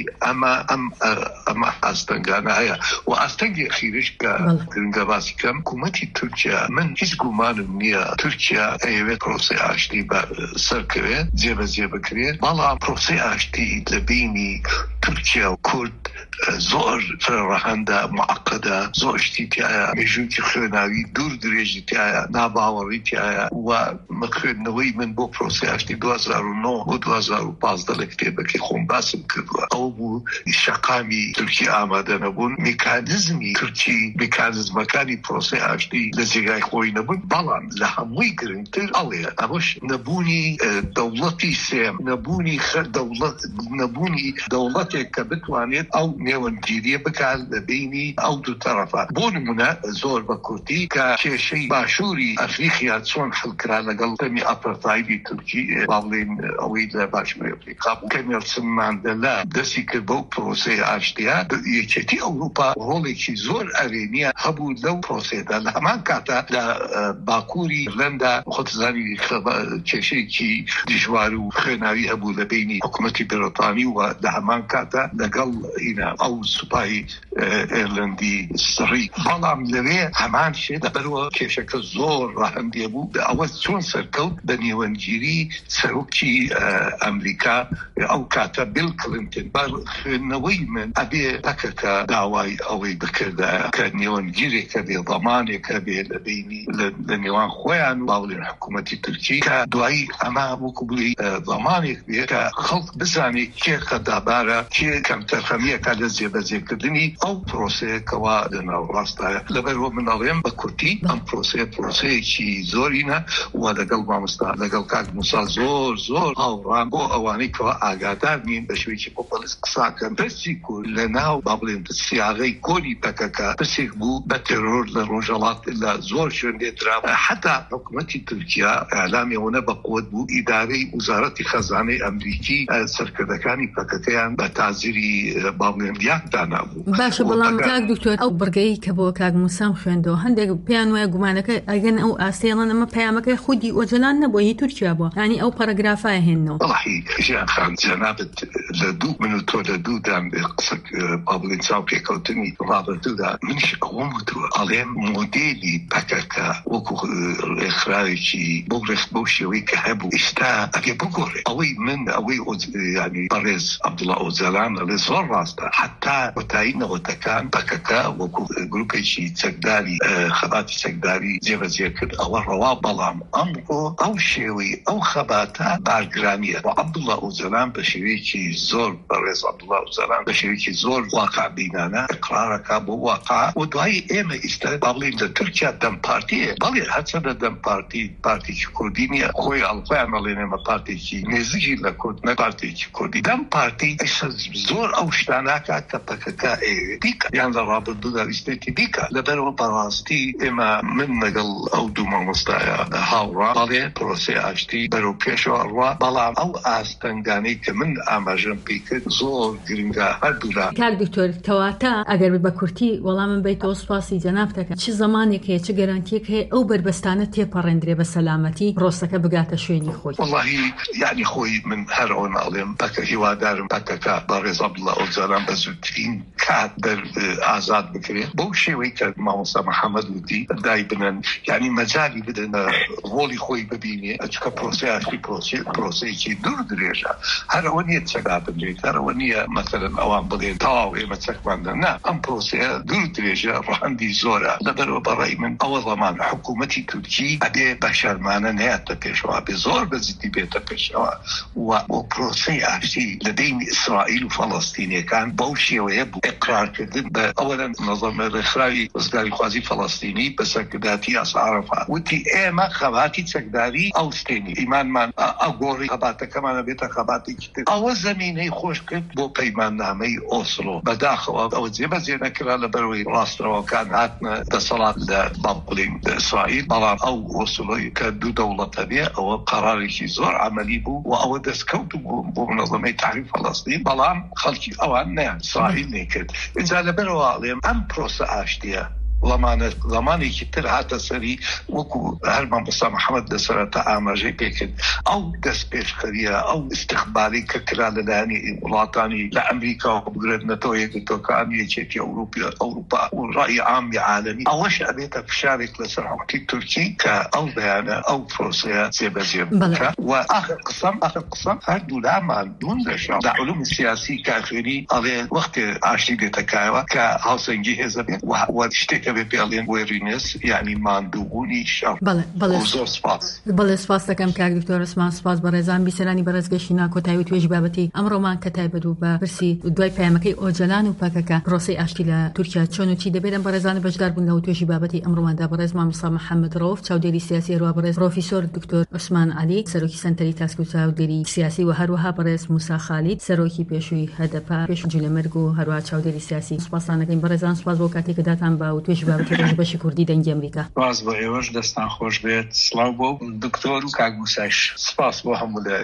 ئەمە ئاستەنگانە هەیە و ئاستەنگی ئەخیرش کە گرنگە باسی کەم حکوومەتی تورکیا من هیچ گومانم نییە تورکیا ئەیەوێت پرۆسەی ئاشتی سەرکەوێت جێبەجێ بکرێت بەڵام پرۆسەی ئاشتی لە بینی تورکیا و کورد زۆر فرەڕەهەندە معقدە زۆر شتی تایە مێژووکی خوێناوی دوور درێژی تایە ناباوەڕی تایە و خوێندنەوەی من بۆ پرۆسیاشتی 2009 بۆ 2015 لە کتێبەکەی خۆم باسم کردووە ئەو بوو شەقامی تورکی ئامادە نەبوون میکانیزمی تورکی میکانیزمەکانی پرۆسیاشتی لە جێگای خۆی نەبوون بەڵام لە هەمووی گرنگتر ئەڵێ ئەوەش نەبوونی دەوڵەتی سێم نەبوونی دەوڵەتێک کە بتوانێت ئەو نێوەنگیریە بکات لە بینی ئەو دوو تەرەفە بۆ نمونە زۆر بە کورتی کە کێشەی باشووری ئەفریقیا چۆن حڵکرا لەگەڵ دەمی ئەپەرتایدی تورکی باڵێن ئەوەی لە باشووری ئەفریقا بوو کە نێلسن ماندێلا دەستی کرد بەو پرۆسەی ئاشتیا یەکێتی ئەوروپا ڕۆڵێکی زۆر ئەرێنیە هەبوو لەو پرۆسەیەدا لە هەمان کاتە لە باکووری ئیرلەندا خۆتزانی کێشەیەکی دژوار و خوێناوی هەبوو لە بینی حکوومەتی بریتانی و لە هەمان کاتە لەگەڵ ئەو سوپای ئێرلەندی سڕی بەڵام لەوێ هەمان شێ دەبەرەوە کێشەکە زۆر ڕاهەندێ بوو ئەوە چۆن سەرکەوت بە نێوەنگیری سەرۆکی ئەمریکا ئەو کاتە بیل کلینتن بە خوێندنەوەی من ئەبێ دەکەکە داوای ئەوەی بکردە کە نێوەنگیرێکە بێ ضەمانێکە بێ لە بینی لە نێوان خۆیان و باوڵێن حکوومەتی تورکی کە دوایی ئەمە وەکو بڵی ضەمانێک بێ کە خەڵک بزانێت کێ خەدابارە کێ کەمتەرخەمیەکە لە جێبەجێکردنی ئەو پرۆسەیەکەوە لەناوڕاستایە لەبەرەوە منەڵێم بە کورتی ئەم پرۆسەیەکی زۆرینە و لەگەڵ مامۆستا لەگەڵ کاک موسا زۆر هاوڕان بۆ ئەوانەی کەوا ئاگادار نین بە شێوەیەکی پۆپۆلیست قساکەن پرسی کورد لە ناو با بڵێن سیاغەی کۆری پەکەکە پرسێک بوو بە تێرۆر لە ڕۆژهەڵات لە زۆر شوێن لێدرا حتا حکوومەتی تورکیا ئەعلامیەوە بە قوت بوو ئیدارەی وزارەتی خەزانەی ئەمریکی سەرکردەکانی پەکەکەیان بە تازری باڵێن دیاندانا بوو
باشە بەڵام کاک دکتۆر ئەو بڕگەی کە بۆ کاک موسام خوێندەوە هەندێک پێیان وایە گومانەکە ئەگەن ئەو ئاستێڵەن ئەمە پەیامەکەی خودی ئۆجلان نەبووە هی تورکیا بووە ینی ئەو پەرەگرافایە هێننەوە
وەڵاهی ژیان خان جەنابەت لە دوو من و تۆ لە دوودان قسە با بڵێن چاو پێکەوتنی ڕابردوودا منیش ئەوەم وتووە ئەڵێم مۆدێلی پەکەکە وەکو ڕێکخراوێکی بۆ شێوەی کە هەبوو ئێستا ئەگێ بگۆڕێ ئەوەی من ئەوەی ینی بەڕێز عەبدوڵڵا ئۆجەلان ئەڵێ زۆر ڕاستە حتا وەتایی نەوەتەکان پەکەکە وەکو گروپێکی چەکداری خەباتی چەکداری جێبەجێ کرد ئەوە ڕەوا بەڵام ئەمڕۆ ئەو شێوەی ئەو خەباتە بارگرانیە و عەبدوڵڵا ئۆجەلان بە شێوەیەکی زۆر بەڕێز عەبدوڵڵا ئۆجەلان بە شێوەیەکی زۆر واقعبینانە ئیقرارەکە بۆ واقع و دوای ئێمە ئێستا با بڵێن لە تورکیا دەم پارتیە بەڵێ هەرچەندە دەم پارتێکی کوردی نییە خۆی ئەڵخۆیان ئەڵێن ئێمە پارتێکی نێزیکی لە کورد نە پارتێکی کوردی دەم پارتی زۆر ئەو شتاناکە کە پەکەکە دیکە یان لە ڕابردوودا ویستێتی دیکە لەبەرەوە بەڕاستی ئێمە من لەگەڵ ئەو دوو مامۆستایە هاوڕا بەڵێ پرۆسەی ئاشتی بەرەو پێشەوە ڕوا بەڵام ئەو ئاستەنگانەی کە من ئاماژەم پێی کرد زۆر گرنگە هەردوولا
کاک دکتۆر کەواتە ئەگەر بە کورتی وەڵامم بیتەوە سوپاسی جەناب دەکەن چ زمانێک هەیە چ گەرانتیەک هەیە ئەو بربەستانە تێپەڕێندرێ بە سەلامەتی ڕۆستەکە بگاتە شوێنی خۆی
وەڵاهی یعنی خۆی من هەر ئەوە ناڵێم پەکە هیوادارم پەکەکە بەڕێز عەبدوڵڵا ئۆجەلان بە زووترین کات ئازاد بکرێت بەو شێوەی کە مامۆستا محەممەد وتی دای بنن یعنی مەجای بدن ڕۆڵی خۆی ببینێ ئەچکە پرۆسەیەکی پرۆسەیەکی دوور درێژە هەر ئەوە نییە چەکا بنرێت هەر ئەوە نییە مەسەلەن ئەوان بڵێن تەواو ئێمە چەکماندە نا ئەم پرۆسەیە دوور درێژە ڕەهەندی زۆرە لەبەرەوە بەڕای من ئەوە زەمان حکوومەتی تورکی ئەبێ بە شەرمانە نەیاتە پێشەوە بێ زۆر بەزیدی بێتە پێشەوە و بۆ پرۆسەی ئاشتی لە بینی ئیسرائیل و فەڵەستینیەکان بەو شێوەیە بوو ئیقرارکردن بە ئەوەن نەظەمە ڕێکخراوی وەزگاری خوازی فەڵەستینی بە سەرکرداتی یاسا عەرەفات وتی ئێمە خەباتی چەکداری ئەوستێنی ئیمانمان ئەگۆڕی خەباتەکەمانە بێتە خەباتێکی تر ئەوە زەمینەی خۆش کرد بۆ پەیماننامەی ئۆسلۆ بەداخەوە ئەوە جێبەجێ نەکرا لەبەرەوەی ڕاستەوەکان هاتنە دەسەڵات لە باڵقولین ئیسرائیل بەڵام ئەو ئۆسلۆی کە دوو دەوڵەتە بێ ئەوە قەرارێکی زۆر عەمەلی بوو و ئەوە دەستکەوت بوو بۆ منەظەمەی تحریری فەڵەستین بەڵام خەڵکی ئەوان نیان ئیسرائیل نەکرد اینجا لەبەرەوە ئەڵێم ئەم پرۆسە ئاشتیە زمانێکی تر هاتە سەری وەکو هەر مامۆستا محەممەد لەسەرەتا ئاماژەی پێکرد ئەو دەست پێشخەریە ئەو استیخباری کە کرا لەلایەنی وڵاتانی لە ئەمریکا و بگرێتنەتەوە یەکگرتووەکانی یەکێتی ئەوروپا و ڕای عامی عالەمی ئەوەش ئەبێتە فشارێک لەسەر حکومەتی تورکی کە ئەو بەیانە ئەو پرۆسەیە جێبەجێ بکە و آخر قسەم هەردوو لامان دوون لەشەو لە علوم سیاسی کارخێری ئەڵێ وەختێ ئاشتی دێتەکایەوە کە هاوسەنگی هێزە بێت و شتێکە بێ پێڵێن وێرینس یعنی ماندووبوونی شەو. زۆر سپاس.
بەڵێ سپاس دەکەم کاک دکتۆر عوسمان، سپاس بە ڕێزان بیسەرانی بەڕێزگەشتی ناکۆتایی و توێژی بابەتی ئەمڕۆمان کە تایبەت و بە پرسی دوای پەیامەکەی ئۆجەلان و پاکەکە پرۆسەی ئاشتی لە تورکیا چۆن و چی دەبێت بەڕێزان بەشدار بوون لەو توێژی بابەتی ئەمڕۆماندا بەڕێز مامۆستا محەممەد ڕەوف چاودێری سیاسی هەروە بەڕێز پرۆفیسۆر دکتۆر عوسمان عەلی سەرۆکی سەنتەری تاسک و چاودێری سیاسی و هەروەها بەڕێز موسا خالید سەرۆکی پێشووی هەدەپا پێشوو لەمەرگ و هەروە چاودێری سیاسی. سپاسانەکەین بەڕێزان، سپاس بۆ کاتێک کە داتان بە و توێژی بابەتی ڕۆژ بەشی کوردی دەنگی ئەمریکا.
سپاس بۆ ئێوەش، دەستان خۆش بێت. سڵاو بۆ دکتۆر و کاک موساش.
سپاس بۆ هەموو